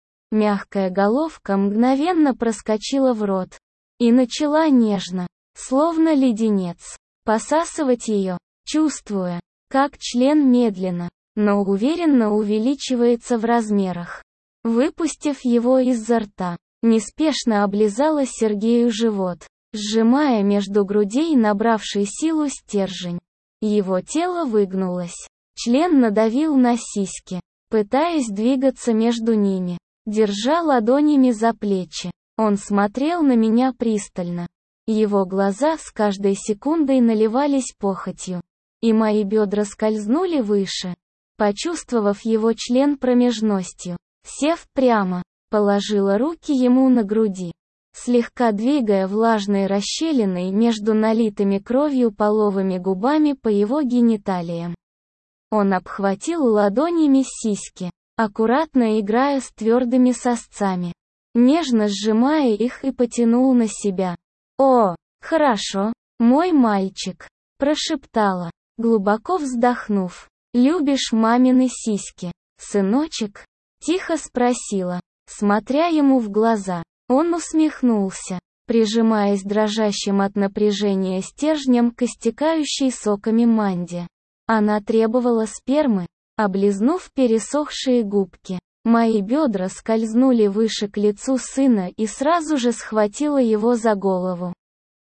Мягкая головка мгновенно проскочила в рот и начала нежно, словно леденец, посасывать ее, чувствуя, как член медленно, но уверенно увеличивается в размерах. Выпустив его изо рта, неспешно облизала Сергею живот, сжимая между грудей набравший силу стержень. Его тело выгнулось. Член надавил на сиськи, пытаясь двигаться между ними, держа ладонями за плечи. Он смотрел на меня пристально. Его глаза с каждой секундой наливались похотью, и мои бедра скользнули выше. Почувствовав его член промежностью, сев прямо, положила руки ему на груди, слегка двигая влажной расщелиной между налитыми кровью половыми губами по его гениталиям. Он обхватил ладонями сиськи, аккуратно играя с твердыми сосцами. Нежно сжимая их и потянул на себя. «О, хорошо, мой мальчик», — прошептала, глубоко вздохнув. «Любишь мамины сиськи, сыночек?» — тихо спросила, смотря ему в глаза. Он усмехнулся, прижимаясь дрожащим от напряжения стержнем к истекающей соками манде. Она требовала спермы, облизнув пересохшие губки. Мои бедра скользнули выше к лицу сына и сразу же схватила его за голову,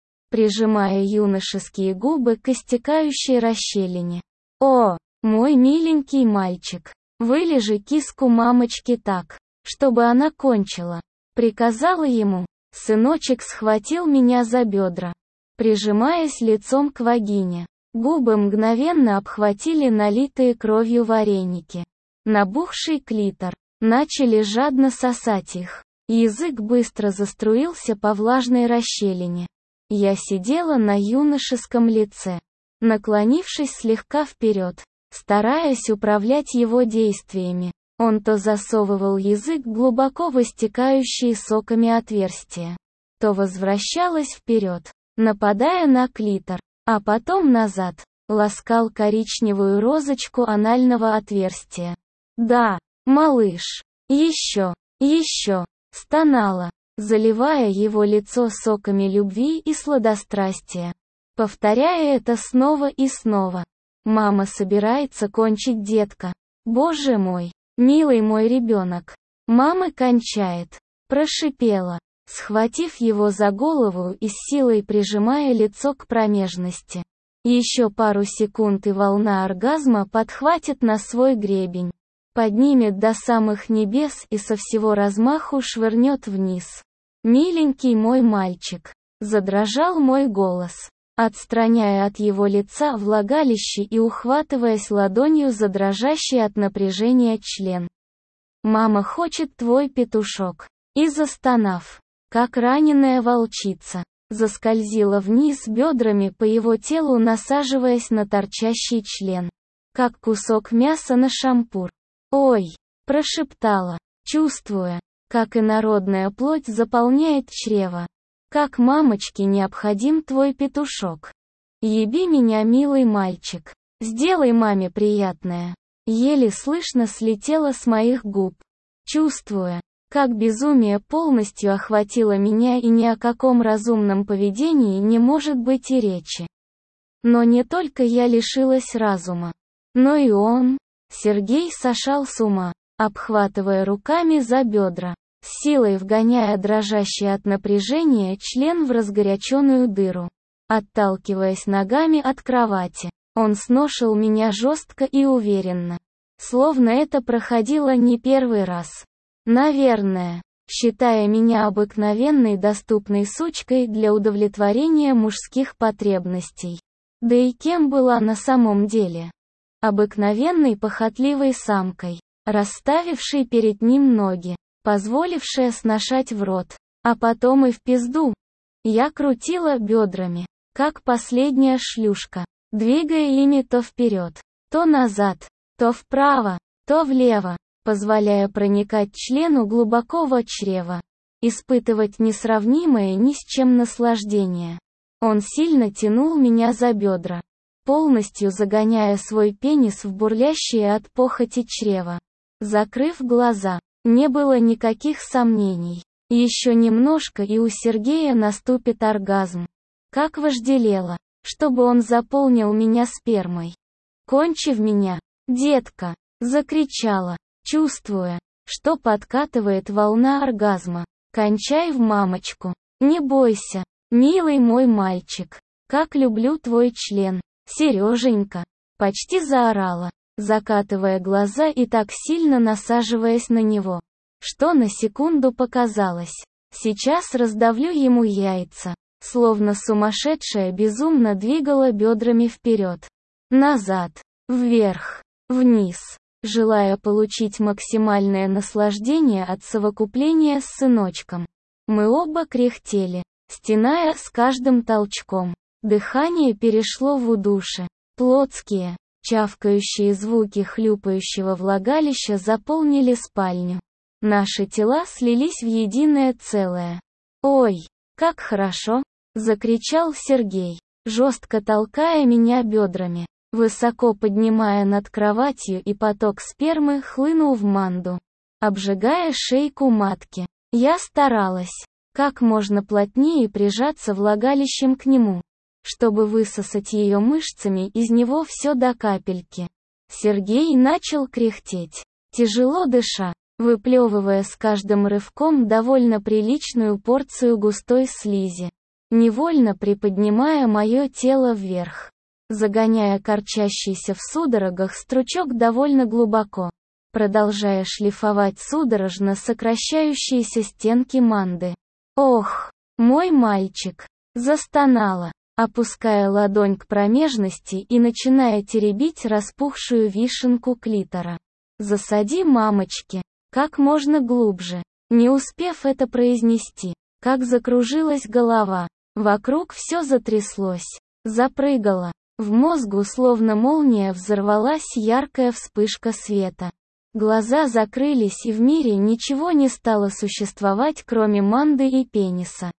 прижимая юношеские губы к истекающей расщелине. «О, мой миленький мальчик, вылежи киску мамочки так, чтобы она кончила», — приказала ему. Сыночек схватил меня за бедра, прижимаясь лицом к вагине. Губы мгновенно обхватили налитые кровью вареники. Набухший клитор. Начали жадно сосать их. Язык быстро заструился по влажной расщелине. Я сидела на юношеском лице, наклонившись слегка вперед, стараясь управлять его действиями. Он то засовывал язык глубоко в истекающие соками отверстия, то возвращалась вперед, нападая на клитор, а потом назад, ласкал коричневую розочку анального отверстия. «Да, малыш, еще, еще», стонала, заливая его лицо соками любви и сладострастия, повторяя это снова и снова. «Мама собирается кончить, детка. Боже мой, милый мой ребенок. Мама кончает», прошипела, схватив его за голову и с силой прижимая лицо к промежности. Еще пару секунд и волна оргазма подхватит на свой гребень, поднимет до самых небес и со всего размаху швырнет вниз. «Миленький мой мальчик», задрожал мой голос, отстраняя от его лица влагалище и ухватываясь ладонью за дрожащий от напряжения член. «Мама хочет твой петушок», и застонав, как раненая волчица, заскользила вниз бедрами по его телу, насаживаясь на торчащий член, как кусок мяса на шампур. «Ой», прошептала, чувствуя, как инородная плоть заполняет чрево. «Как мамочке необходим твой петушок. Еби меня, милый мальчик. Сделай маме приятное». Еле слышно слетело с моих губ, чувствуя, как безумие полностью охватило меня и ни о каком разумном поведении не может быть и речи. Но не только я лишилась разума, но и он. Сергей сошел с ума, обхватывая руками за бедра, с силой вгоняя дрожащий от напряжения член в разгоряченную дыру. Отталкиваясь ногами от кровати, он сношил меня жестко и уверенно, словно это проходило не первый раз. Наверное, считая меня обыкновенной доступной сучкой для удовлетворения мужских потребностей. Да и кем была на самом деле? Обыкновенной похотливой самкой, расставившей перед ним ноги, позволившая сношать в рот, а потом и в пизду. Я крутила бедрами, как последняя шлюшка, двигая ими то вперед, то назад, то вправо, то влево, позволяя проникать члену глубоко в чрево, испытывать несравнимое ни с чем наслаждение. Он сильно тянул меня за бедра, полностью загоняя свой пенис в бурлящее от похоти чрево. Закрыв глаза, не было никаких сомнений. Еще немножко и у Сергея наступит оргазм. Как вожделела, чтобы он заполнил меня спермой. «Кончи в меня, детка!» — закричала, чувствуя, что подкатывает волна оргазма. «Кончай в мамочку! Не бойся, милый мой мальчик! Как люблю твой член, Сереженька!» Почти заорала, закатывая глаза и так сильно насаживаясь на него, что на секунду показалось, сейчас раздавлю ему яйца. Словно сумасшедшая безумно двигала бедрами вперед, назад, вверх, вниз, желая получить максимальное наслаждение от совокупления с сыночком. Мы оба кряхтели, стеная с каждым толчком. Дыхание перешло в удушье. Плотские, Чавкающие звуки хлюпающего влагалища заполнили спальню. Наши тела слились в единое целое. «Ой, как хорошо!» — закричал Сергей, жестко толкая меня бедрами, высоко поднимая над кроватью, и поток спермы хлынул в манду, обжигая шейку матки. Я старалась как можно плотнее прижаться влагалищем к нему, чтобы высосать ее мышцами из него все до капельки. Сергей начал кряхтеть, тяжело дыша, выплевывая с каждым рывком довольно приличную порцию густой слизи, невольно приподнимая мое тело вверх, загоняя корчащийся в судорогах стручок довольно глубоко, продолжая шлифовать судорожно сокращающиеся стенки манды. «Ох, мой мальчик!» — застонала, опуская ладонь к промежности и начиная теребить распухшую вишенку клитора. «Засади, мамочки!» Как можно глубже. Не успев это произнести, как закружилась голова, вокруг все затряслось, запрыгало. В мозгу словно молния взорвалась яркая вспышка света. Глаза закрылись, и в мире ничего не стало существовать, кроме манды и пениса,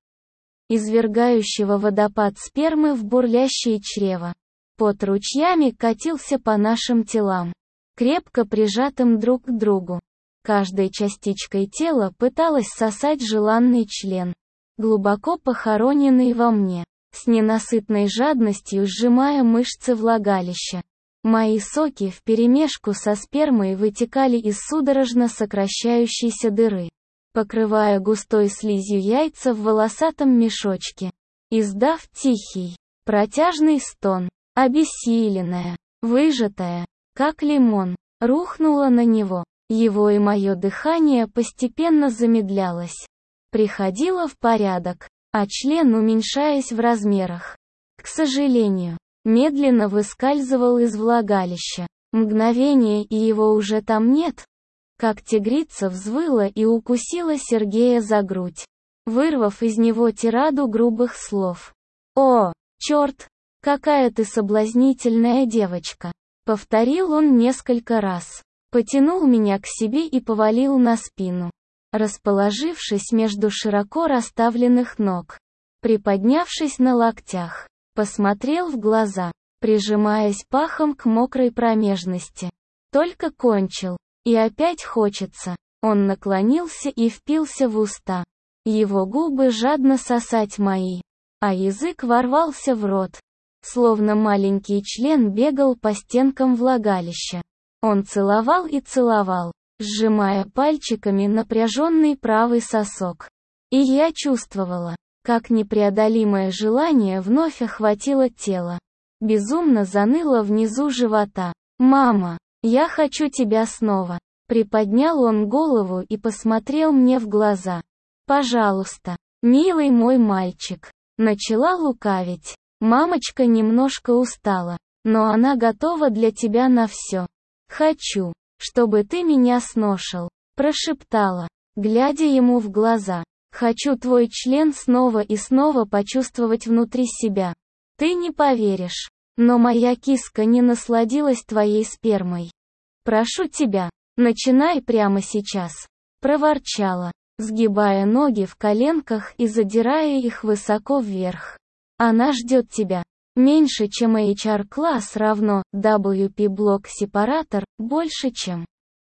извергающего водопад спермы в бурлящее чрево. Пот ручьями катился по нашим телам, крепко прижатым друг к другу. Каждой частичкой тела пыталась сосать желанный член, глубоко похороненный во мне, с ненасытной жадностью сжимая мышцы влагалища. Мои соки вперемешку со спермой вытекали из судорожно сокращающейся дыры, покрывая густой слизью яйца в волосатом мешочке. Издав тихий, протяжный стон, обессиленная, выжатая, как лимон, рухнула на него. Его и мое дыхание постепенно замедлялось, приходило в порядок, а член, уменьшаясь в размерах, к сожалению, медленно выскальзывал из влагалища. Мгновение, и его уже там нет. Как тигрица взвыла и укусила Сергея за грудь, вырвав из него тираду грубых слов. «О, черт, какая ты соблазнительная девочка!» — повторил он несколько раз. Потянул меня к себе и повалил на спину, расположившись между широко расставленных ног. Приподнявшись на локтях, посмотрел в глаза, прижимаясь пахом к мокрой промежности. Только кончил, и опять хочется. Он наклонился и впился в уста. Его губы жадно сосать мои, а язык ворвался в рот, словно маленький член бегал по стенкам влагалища. Он целовал и целовал, сжимая пальчиками напряженный правый сосок. И я чувствовала, как непреодолимое желание вновь охватило тело. Безумно заныло внизу живота. «Мама, я хочу тебя снова!» Приподнял он голову и посмотрел мне в глаза. «Пожалуйста, милый мой мальчик!» Начала лукавить. «Мамочка немножко устала, но она готова для тебя на все. Хочу, чтобы ты меня сношал», — прошептала, глядя ему в глаза. «Хочу твой член снова и снова почувствовать внутри себя. Ты не поверишь, но моя киска не насладилась твоей спермой. Прошу тебя, начинай прямо сейчас», — проворчала, сгибая ноги в коленках и задирая их высоко вверх. «Она ждет тебя. Меньше, чем эйч ар-класс равно дабл ю пи-блок-сепаратор, больше, чем».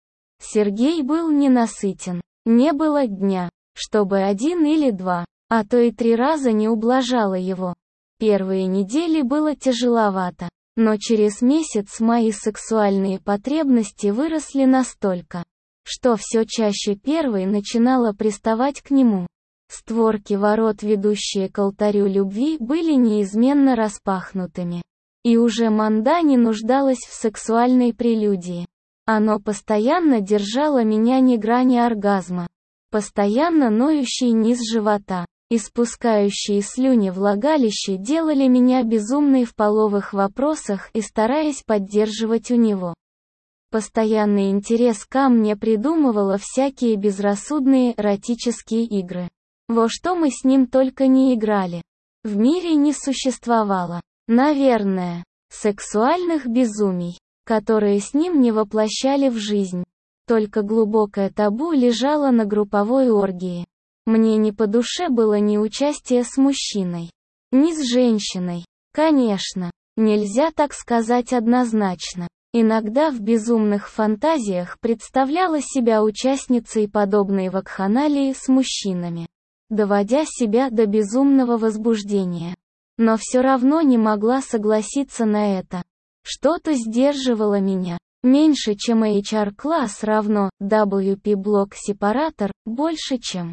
Сергей был ненасытен. Не было дня, чтобы один или два, а то и три раза не ублажала его. Первые недели было тяжеловато, но через месяц мои сексуальные потребности выросли настолько, что все чаще первой начинала приставать к нему. Створки ворот, ведущие к алтарю любви, были неизменно распахнутыми. И уже манда не нуждалась в сексуальной прелюдии. Оно постоянно держало меня на грани оргазма. Постоянно ноющий низ живота, испускающие слюни влагалище делали меня безумной в половых вопросах и стараясь поддерживать у него постоянный интерес ко мне, придумывала всякие безрассудные эротические игры. Во что мы с ним только не играли. В мире не существовало, наверное, сексуальных безумий, которые с ним не воплощали в жизнь. Только глубокое табу лежало на групповой оргии. Мне не по душе было ни участие с мужчиной, ни с женщиной. Конечно, нельзя так сказать однозначно. Иногда в безумных фантазиях представляла себя участницей подобной вакханалии с мужчинами, доводя себя до безумного возбуждения. Но все равно не могла согласиться на это. Что-то сдерживало меня. Меньше, чем эйч ар-класс равно дабл ю пи-блок-сепаратор, больше, чем.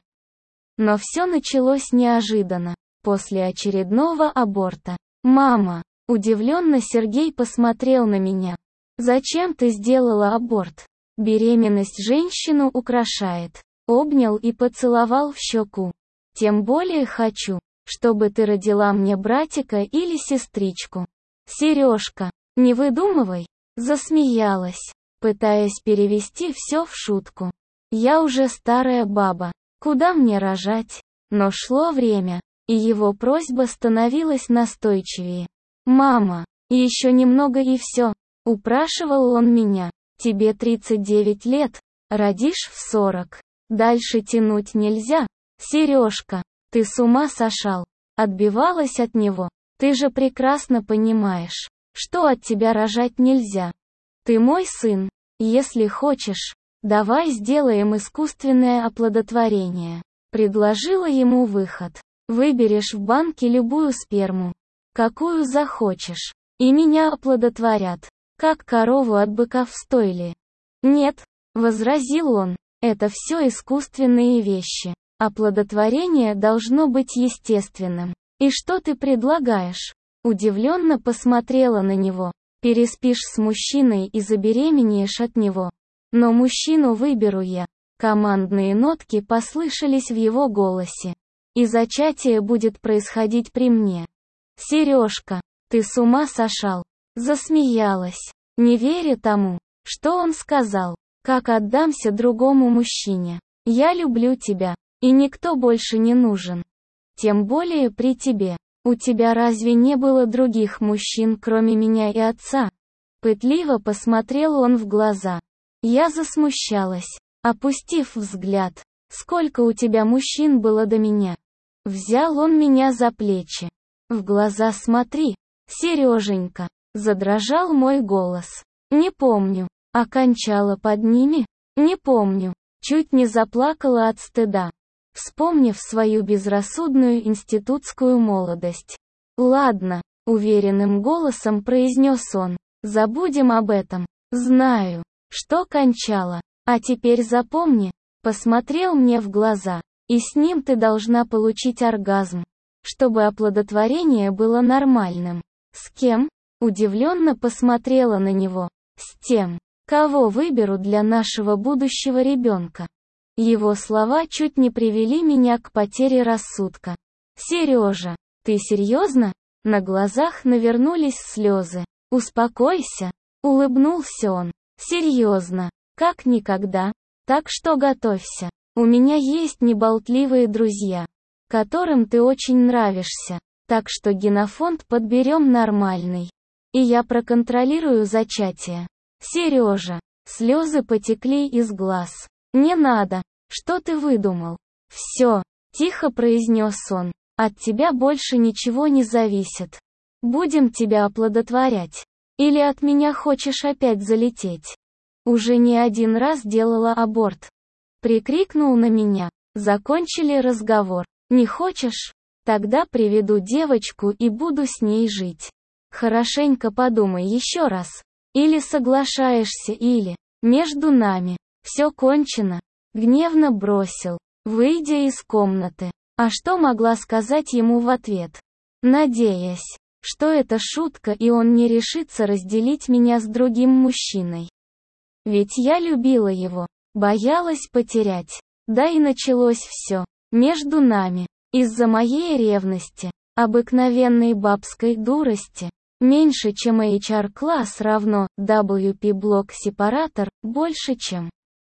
Но все началось неожиданно, после очередного аборта. «Мама!» Удивленно Сергей посмотрел на меня. «Зачем ты сделала аборт? Беременность женщину украшает». Обнял и поцеловал в щеку. «Тем более хочу, чтобы ты родила мне братика или сестричку». «Сережка, не выдумывай!» Засмеялась, пытаясь перевести все в шутку. «Я уже старая баба. Куда мне рожать?» Но шло время, и его просьба становилась настойчивее. «Мама, еще немного и все», — упрашивал он меня. «Тебе тридцать девять лет, родишь в сорок. Дальше тянуть нельзя. Сережка, ты с ума сошел?» Отбивалась от него. «Ты же прекрасно понимаешь, что от тебя рожать нельзя. Ты мой сын. Если хочешь, давай сделаем искусственное оплодотворение». Предложила ему выход. «Выберешь в банке любую сперму, какую захочешь, и меня оплодотворят, как корову от быка в стойле». «Нет», — возразил он, — «это все искусственные вещи. Оплодотворение должно быть естественным». «И что ты предлагаешь?» Удивленно посмотрела на него. «Переспишь с мужчиной и забеременеешь от него. Но мужчину выберу я». Командные нотки послышались в его голосе. «И зачатие будет происходить при мне». «Сережка, ты с ума сошел?» Засмеялась, не веря тому, что он сказал. «Как отдамся другому мужчине? Я люблю тебя, и никто больше не нужен. Тем более при тебе. У тебя разве не было других мужчин, кроме меня и отца?» Пытливо посмотрел он в глаза. Я засмущалась, опустив взгляд. «Сколько у тебя мужчин было до меня?» Взял он меня за плечи. «В глаза смотри, Сереженька», задрожал мой голос. «Не помню». Окончала под ними? «Не помню». Чуть не заплакала от стыда, вспомнив свою безрассудную институтскую молодость. «Ладно», — уверенным голосом произнес он, — «забудем об этом. Знаю, что кончала. А теперь запомни», — посмотрел мне в глаза, — «и с ним ты должна получить оргазм, чтобы оплодотворение было нормальным». «С кем?» — удивленно посмотрела на него. «С тем, кого выберу для нашего будущего ребенка». Его слова чуть не привели меня к потере рассудка. «Сережа, ты серьезно?» На глазах навернулись слезы. «Успокойся», — улыбнулся он. «Серьезно, как никогда. Так что готовься. У меня есть неболтливые друзья, которым ты очень нравишься, так что генофонд подберем нормальный. И я проконтролирую зачатие». «Сережа», слезы потекли из глаз. «Не надо. Что ты выдумал?» «Все», — тихо произнес он, — «от тебя больше ничего не зависит. Будем тебя оплодотворять. Или от меня хочешь опять залететь?» Уже не один раз делала аборт. Прикрикнул на меня. Закончили разговор. «Не хочешь? Тогда приведу девочку и буду с ней жить. Хорошенько подумай еще раз. Или соглашаешься, или между нами все кончено». Гневно бросил, выйдя из комнаты. А что могла сказать ему в ответ? Надеясь, что это шутка и он не решится разделить меня с другим мужчиной. Ведь я любила его, боялась потерять. Да и началось все между нами, из-за моей ревности, обыкновенной бабской дурости. Меньше, чем эйч ар-класс равно дабл ю пи-блок-сепаратор, больше, чем.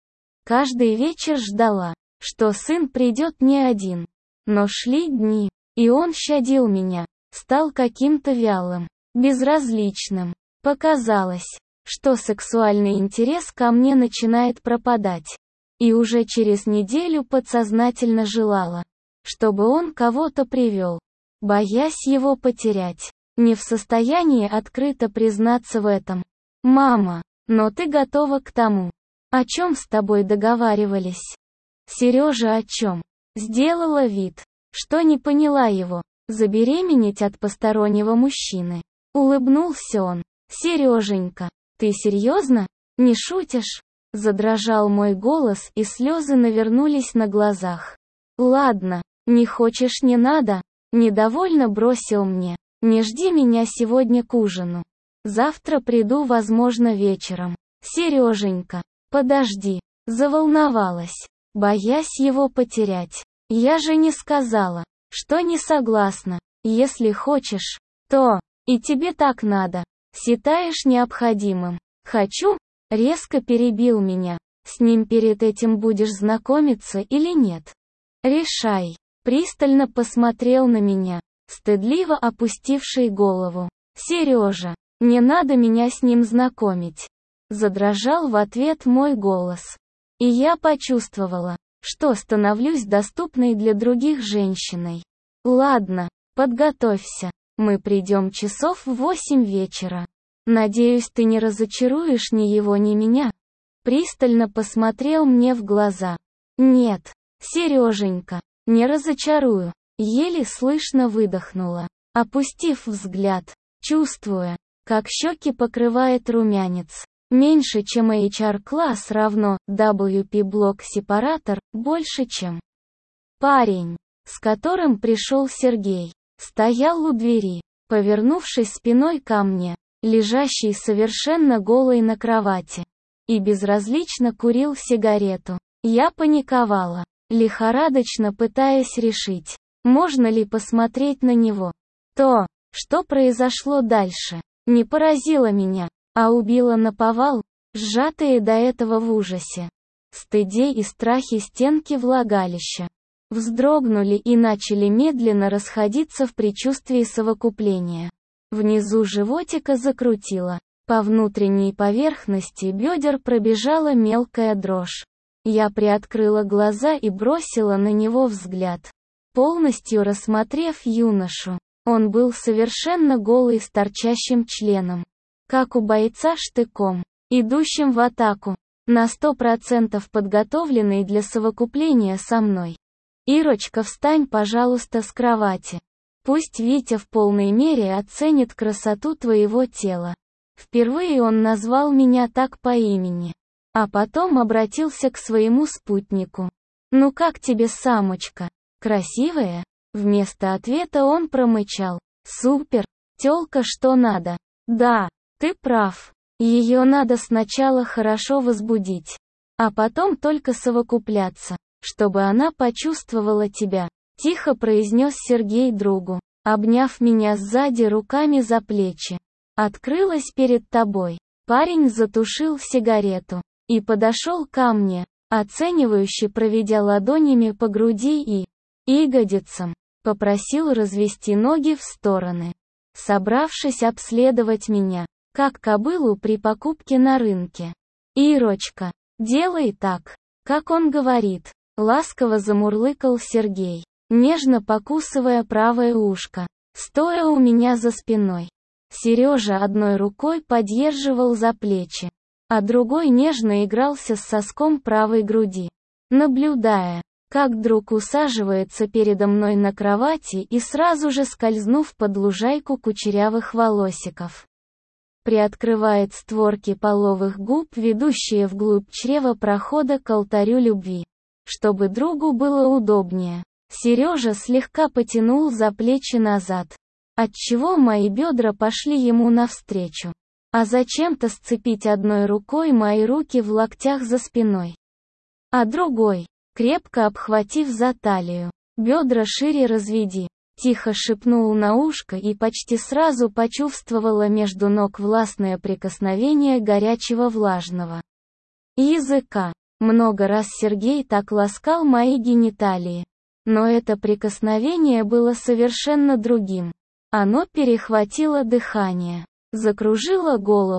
Каждый вечер ждала, что сын придет не один. Но шли дни, и он щадил меня, стал каким-то вялым, безразличным. Показалось, что сексуальный интерес ко мне начинает пропадать. И уже через неделю подсознательно желала, чтобы он кого-то привел, боясь его потерять. Не в состоянии открыто признаться в этом. «Мама, но ты готова к тому, о чем с тобой договаривались?» Сережа о чем? Сделала вид, что не поняла его. Забеременеть от постороннего мужчины. Улыбнулся он. «Сереженька, ты серьезно? Не шутишь?» Задрожал мой голос, и слезы навернулись на глазах. «Ладно, не хочешь, не надо», недовольно бросил мне. «Не жди меня сегодня к ужину. Завтра приду, возможно, вечером». «Сереженька, подожди», заволновалась, боясь его потерять. «Я же не сказала, что не согласна. Если хочешь, то и тебе так надо. Считаешь необходимым?» «Хочу», резко перебил меня. «С ним перед этим будешь знакомиться или нет? Решай». Пристально посмотрел на меня, стыдливо опустивший голову. «Сережа, не надо меня с ним знакомить». Задрожал в ответ мой голос. И я почувствовала, что становлюсь доступной для других женщиной. «Ладно, подготовься. Мы придем часов в восемь вечера. Надеюсь, ты не разочаруешь ни его, ни меня». Пристально посмотрел мне в глаза. «Нет, Сереженька, не разочарую», еле слышно выдохнула, опустив взгляд, чувствуя, как щеки покрывает румянец. Меньше, чем эйч ар-класс равно дабл ю пи-блок-сепаратор, больше, чем парень, с которым пришел Сергей, стоял у двери, повернувшись спиной ко мне, лежащий совершенно голый на кровати, и безразлично курил сигарету. Я паниковала, лихорадочно пытаясь решить, можно ли посмотреть на него. То, что произошло дальше, не поразило меня, а убило наповал, сжатые до этого в ужасе, стыде и страхе стенки влагалища. Вздрогнули и начали медленно расходиться в предчувствии совокупления. Внизу животика закрутило, по внутренней поверхности бедер пробежала мелкая дрожь. Я приоткрыла глаза и бросила на него взгляд, полностью рассмотрев юношу. Он был совершенно голый с торчащим членом, как у бойца штыком, идущим в атаку, на сто процентов подготовленный для совокупления со мной. «Ирочка, встань, пожалуйста, с кровати. Пусть Витя в полной мере оценит красоту твоего тела». Впервые он назвал меня так по имени, а потом обратился к своему спутнику. «Ну как тебе, самочка? Красивая?» Вместо ответа он промычал. «Супер, тёлка, что надо». «Да, ты прав. Ее надо сначала хорошо возбудить, а потом только совокупляться, чтобы она почувствовала тебя», тихо произнес Сергей другу, обняв меня сзади руками за плечи. «Открылась перед тобой». Парень затушил сигарету и подошел ко мне, оценивающе проведя ладонями по груди и ягодицам, попросил развести ноги в стороны, собравшись обследовать меня, как кобылу при покупке на рынке. «Ирочка, делай так, как он говорит», ласково замурлыкал Сергей, нежно покусывая правое ушко, стоя у меня за спиной. Сережа одной рукой поддерживал за плечи, а другой нежно игрался с соском правой груди, наблюдая, как друг усаживается передо мной на кровати и сразу же скользнув под лужайку кучерявых волосиков, приоткрывает створки половых губ, ведущие вглубь чрева прохода к алтарю любви, чтобы другу было удобнее. Сережа слегка потянул за плечи назад, отчего мои бедра пошли ему навстречу, а зачем-то сцепить одной рукой мои руки в локтях за спиной, а другой, крепко обхватив за талию. «Бедра шире разведи», тихо шепнул на ушко и почти сразу почувствовала между ног властное прикосновение горячего влажного языка. Много раз Сергей так ласкал мои гениталии, но это прикосновение было совершенно другим. Оно перехватило дыхание, закружило голову,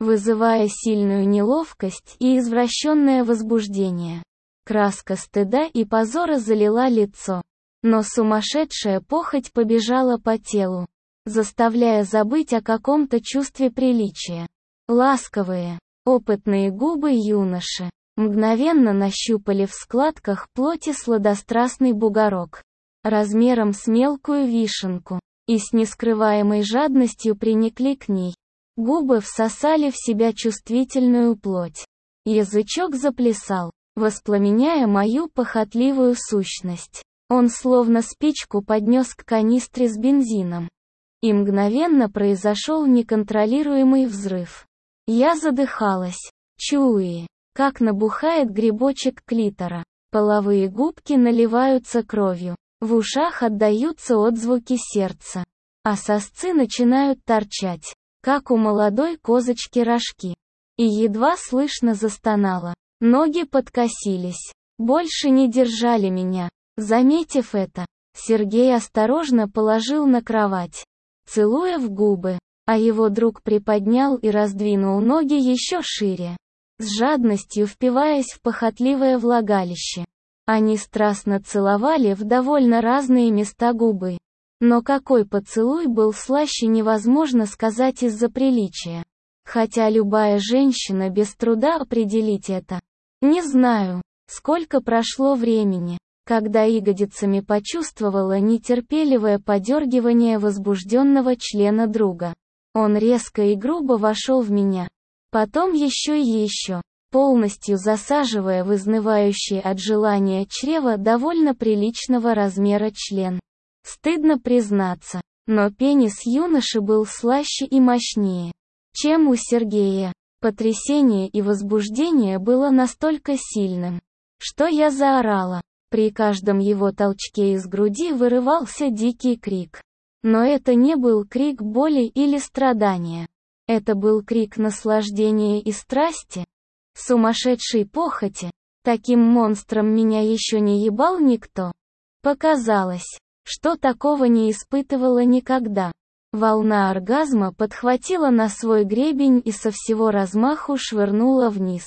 вызывая сильную неловкость и извращенное возбуждение. Краска стыда и позора залила лицо. Но сумасшедшая похоть побежала по телу, заставляя забыть о каком-то чувстве приличия. Ласковые, опытные губы юноши мгновенно нащупали в складках плоти сладострастный бугорок, размером с мелкую вишенку, и с нескрываемой жадностью приникли к ней. Губы всосали в себя чувствительную плоть. Язычок заплясал, воспламеняя мою похотливую сущность. Он словно спичку поднес к канистре с бензином. И мгновенно произошел неконтролируемый взрыв. Я задыхалась, чуя, как набухает грибочек клитора. Половые губки наливаются кровью, в ушах отдаются отзвуки сердца, а сосцы начинают торчать, как у молодой козочки рожки. И едва слышно застонала. Ноги подкосились, больше не держали меня. Заметив это, Сергей осторожно положил на кровать, целуя в губы, а его друг приподнял и раздвинул ноги еще шире, с жадностью впиваясь в похотливое влагалище. Они страстно целовали в довольно разные места губы. Но какой поцелуй был слаще, невозможно сказать из-за приличия. Хотя любая женщина без труда определить это. Не знаю, сколько прошло времени, когда ягодицами почувствовала нетерпеливое подергивание возбужденного члена друга. Он резко и грубо вошел в меня. Потом еще и еще, полностью засаживая в изнывающее от желания чрева довольно приличного размера член. Стыдно признаться, но пенис юноши был слаще и мощнее, чем у Сергея. Потрясение и возбуждение было настолько сильным, что я заорала. При каждом его толчке из груди вырывался дикий крик. Но это не был крик боли или страдания. Это был крик наслаждения и страсти. Сумасшедшей похоти. Таким монстром меня еще не ебал никто. Показалось, что такого не испытывала никогда. Волна оргазма подхватила на свой гребень и со всего размаху швырнула вниз.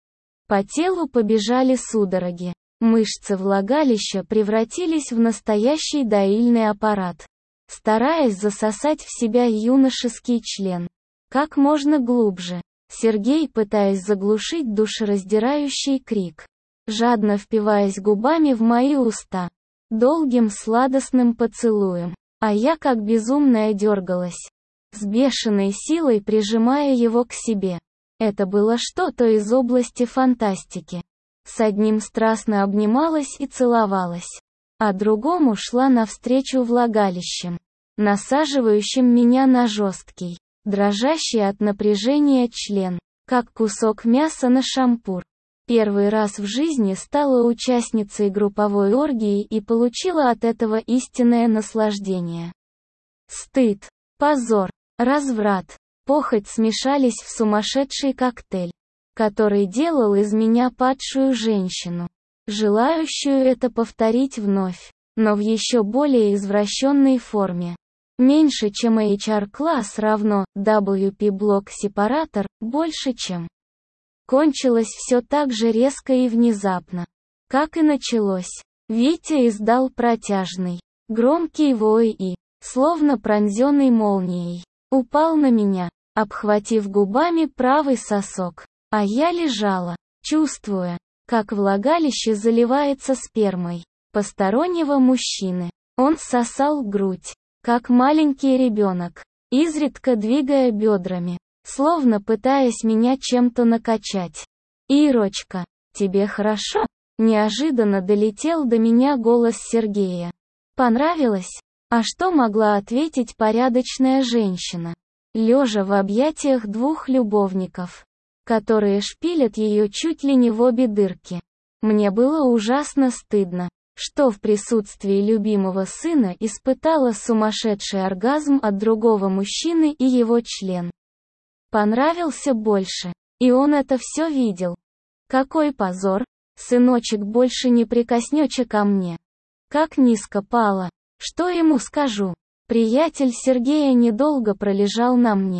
По телу побежали судороги. Мышцы влагалища превратились в настоящий доильный аппарат, стараясь засосать в себя юношеский член. Как можно глубже. Сергей, пытаясь заглушить душераздирающий крик, жадно впиваясь губами в мои уста, долгим сладостным поцелуем, а я как безумная дергалась, с бешеной силой прижимая его к себе. Это было что-то из области фантастики. С одним страстно обнималась и целовалась, а другому шла навстречу влагалищем, насаживающим меня на жесткий, дрожащий от напряжения член, как кусок мяса на шампур. Первый раз в жизни стала участницей групповой оргии и получила от этого истинное наслаждение. Стыд, позор, разврат, похоть смешались в сумасшедший коктейль, который делал из меня падшую женщину, желающую это повторить вновь, но в еще более извращенной форме. Меньше, чем эйч ар-класс равно дабл ю пи-блок-сепаратор, больше, чем. Кончилось все так же резко и внезапно, как и началось. Витя издал протяжный, громкий вой и, словно пронзенный молнией, упал на меня, обхватив губами правый сосок. А я лежала, чувствуя, как влагалище заливается спермой постороннего мужчины. Он сосал грудь, как маленький ребенок, изредка двигая бедрами, словно пытаясь меня чем-то накачать. «Ирочка, тебе хорошо?» Неожиданно долетел до меня голос Сергея. «Понравилось?» А что могла ответить порядочная женщина, лежа в объятиях двух любовников, которые шпилят ее чуть ли не в обе дырки? Мне было ужасно стыдно, что в присутствии любимого сына испытала сумасшедший оргазм от другого мужчины и его член понравился больше, и он это все видел. Какой позор, сыночек больше не прикоснется ко мне. Как низко пало, что ему скажу? Приятель Сергея недолго пролежал на мне.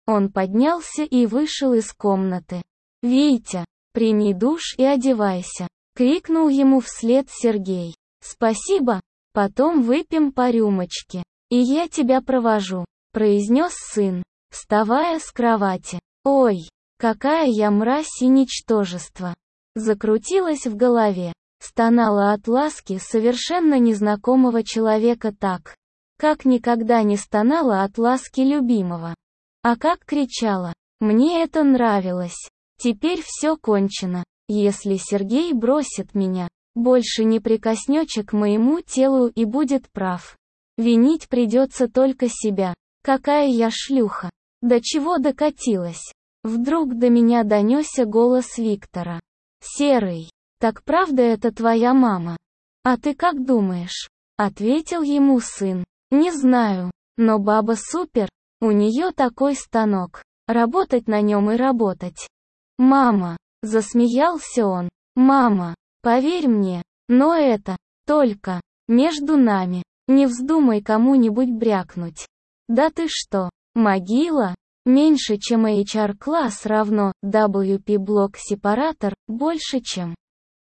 Он поднялся и вышел из комнаты. «Витя, прими душ и одевайся», — крикнул ему вслед Сергей. «Спасибо, потом выпьем по рюмочке, и я тебя провожу», — произнес сын, вставая с кровати. «Ой, какая я мразь и ничтожество!» Закрутилась в голове, стонала от ласки совершенно незнакомого человека так, как никогда не стонала от ласки любимого. А как кричала. Мне это нравилось. Теперь все кончено. Если Сергей бросит меня, больше не прикоснется к моему телу и будет прав. Винить придется только себя. Какая я шлюха. До чего докатилась. Вдруг до меня донесся голос Виктора. «Серый, так правда это твоя мама? А ты как думаешь?» Ответил ему сын. «Не знаю, но баба супер, у нее такой станок, работать на нем и работать». «Мама», засмеялся он, «мама, поверь мне, но это, только, между нами, не вздумай кому-нибудь брякнуть». «Да ты что, могила? Меньше чем эйч ар-класс равно дабл ю пи-блок-сепаратор, больше чем».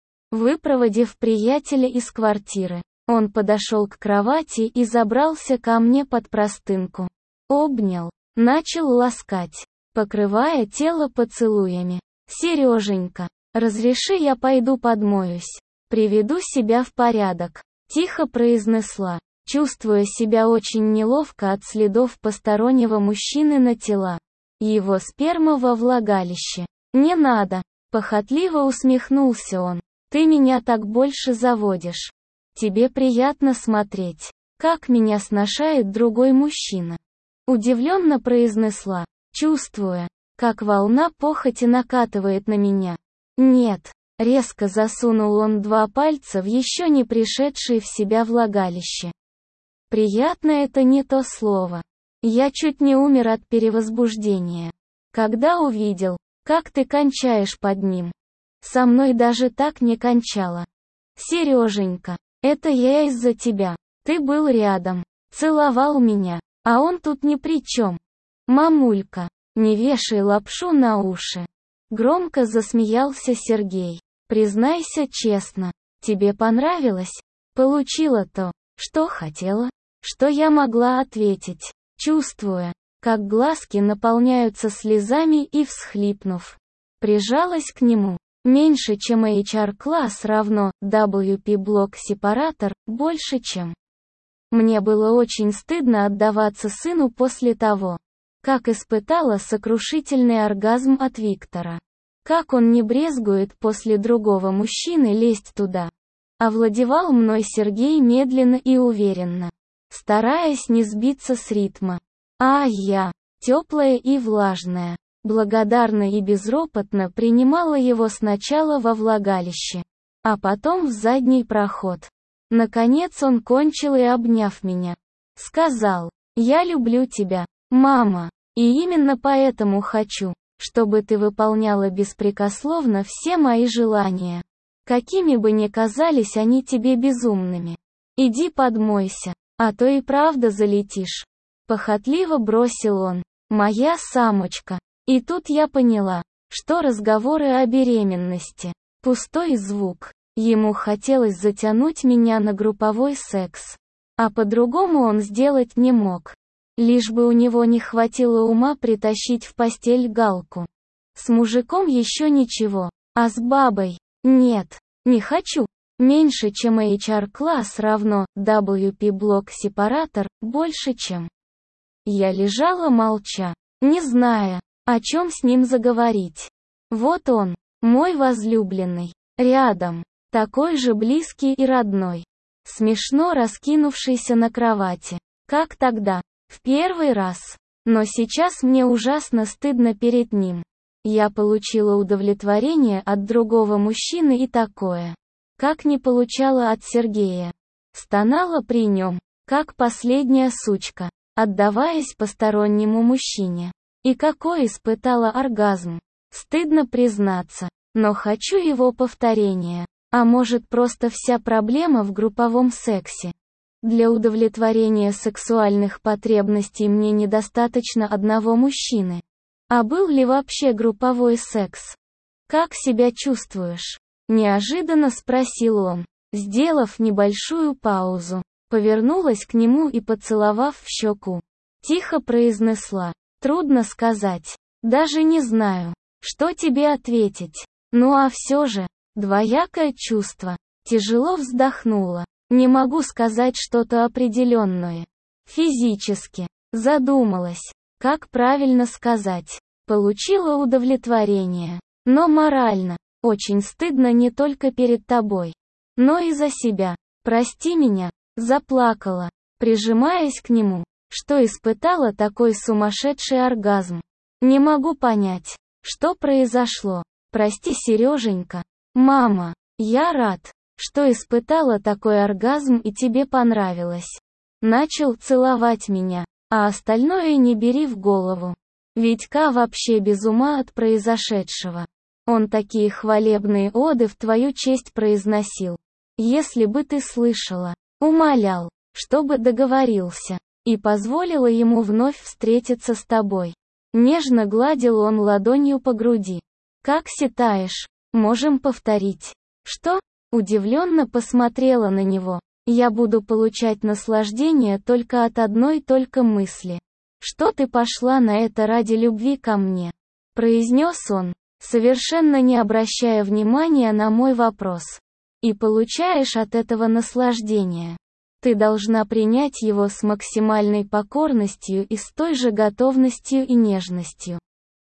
Выпроводив приятеля из квартиры, он подошел к кровати и забрался ко мне под простынку. Обнял, начал ласкать, покрывая тело поцелуями. «Сереженька, разреши я пойду подмоюсь, приведу себя в порядок», — тихо произнесла, чувствуя себя очень неловко от следов постороннего мужчины на тела. Его сперма во влагалище. «Не надо», — похотливо усмехнулся он. «Ты меня так больше заводишь. Тебе приятно смотреть, как меня сношает другой мужчина». Удивленно произнесла, чувствуя, как волна похоти накатывает на меня. «Нет», — резко засунул он два пальца в еще не пришедшее в себя влагалище. «Приятно» — это не то слово. Я чуть не умер от перевозбуждения, когда увидел, как ты кончаешь под ним. Со мной даже так не кончала. «Сереженька, это я из-за тебя. Ты был рядом, целовал меня, а он тут ни при чем. Мамулька, не вешай лапшу на уши». Громко засмеялся Сергей. «Признайся честно, тебе понравилось? Получила то, что хотела?» Что я могла ответить, чувствуя, как глазки наполняются слезами, и всхлипнув, прижалась к нему. Меньше чем эйч ар-класс равно дабл ю пи-блок-сепаратор, больше чем. Мне было очень стыдно отдаваться сыну после того, как испытала сокрушительный оргазм от Виктора. Как он не брезгует после другого мужчины лезть туда. Овладевал мной Сергей медленно и уверенно, стараясь не сбиться с ритма. А я, теплая и влажная, благодарно и безропотно принимала его сначала во влагалище, а потом в задний проход. Наконец он кончил и, обняв меня, сказал: «Я люблю тебя, мама, и именно поэтому хочу, чтобы ты выполняла беспрекословно все мои желания, какими бы ни казались они тебе безумными. Иди подмойся, а то и правда залетишь». Похотливо бросил он, «Моя самочка». И тут я поняла, что разговоры о беременности – пустой звук. Ему хотелось затянуть меня на групповой секс. А по-другому он сделать не мог. Лишь бы у него не хватило ума притащить в постель Галку. С мужиком еще ничего, а с бабой – нет, не хочу. Меньше чем эйч ар-класс равно дабл ю пи-блок-сепаратор, больше чем. Я лежала молча, не зная, о чем с ним заговорить. Вот он, мой возлюбленный, рядом, такой же близкий и родной, смешно раскинувшийся на кровати, как тогда, в первый раз. Но сейчас мне ужасно стыдно перед ним. Я получила удовлетворение от другого мужчины и такое, как не получала от Сергея. Стонала при нем, как последняя сучка, отдаваясь постороннему мужчине. И какой испытала оргазм. Стыдно признаться, но хочу его повторения. А может, просто вся проблема в групповом сексе. Для удовлетворения сексуальных потребностей мне недостаточно одного мужчины. А был ли вообще групповой секс? Как себя чувствуешь? Неожиданно спросил он, сделав небольшую паузу. Повернулась к нему и, поцеловав в щеку, тихо произнесла: трудно сказать. Даже не знаю, что тебе ответить. Ну а все же, двоякое чувство. Тяжело вздохнула. Не могу сказать что-то определенное. Физически. Задумалась. Как правильно сказать? Получила удовлетворение. Но морально. Очень стыдно не только перед тобой, но и за себя. Прости меня. Заплакала, прижимаясь к нему, что испытала такой сумасшедший оргазм. Не могу понять, что произошло. Прости, Сереженька. Мама, я рад, что испытала такой оргазм и тебе понравилось. Начал целовать меня, а остальное не бери в голову. Витька вообще без ума от произошедшего. Он такие хвалебные оды в твою честь произносил. Если бы ты слышала. Умолял, чтобы договорился, и позволила ему вновь встретиться с тобой. Нежно гладил он ладонью по груди. Как считаешь, можем повторить? Что? Удивленно посмотрела на него. Я буду получать наслаждение только от одной только мысли. Что ты пошла на это ради любви ко мне? Произнес он, совершенно не обращая внимания на мой вопрос. И получаешь от этого наслаждение. Ты должна принять его с максимальной покорностью и с той же готовностью и нежностью.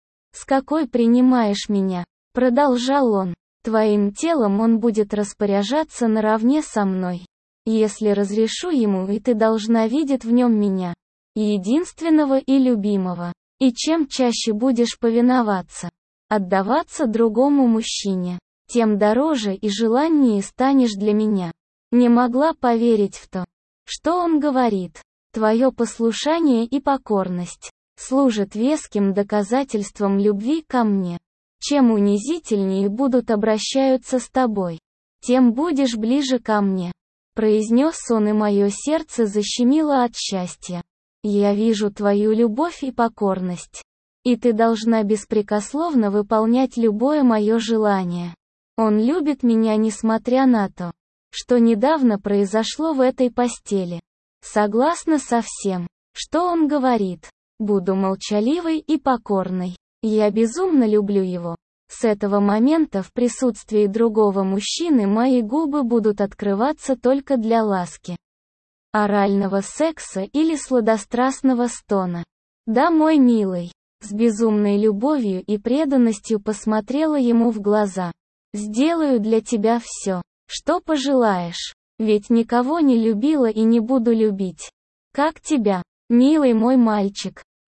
С какой принимаешь меня? Продолжал он. Твоим телом он будет распоряжаться наравне со мной. Если разрешу ему, и ты должна видеть в нем меня. Единственного и любимого. И чем чаще будешь повиноваться, отдаваться другому мужчине, тем дороже и желаннее станешь для меня. Не могла поверить в то, что он говорит. Твое послушание и покорность служат веским доказательством любви ко мне. Чем унизительнее будут обращаются с тобой, тем будешь ближе ко мне. Произнес он, и мое сердце защемило от счастья. Я вижу твою любовь и покорность. И ты должна беспрекословно выполнять любое мое желание. Он любит меня несмотря на то, что недавно произошло в этой постели. Согласна со всем, что он говорит. Буду молчаливой и покорной. Я безумно люблю его. С этого момента в присутствии другого мужчины мои губы будут открываться только для ласки, орального секса или сладострастного стона. Да, мой милый. С безумной любовью и преданностью посмотрела ему в глаза. Сделаю для тебя все, что пожелаешь. Ведь никого не любила и не буду любить. Как тебя, милый мой мальчик.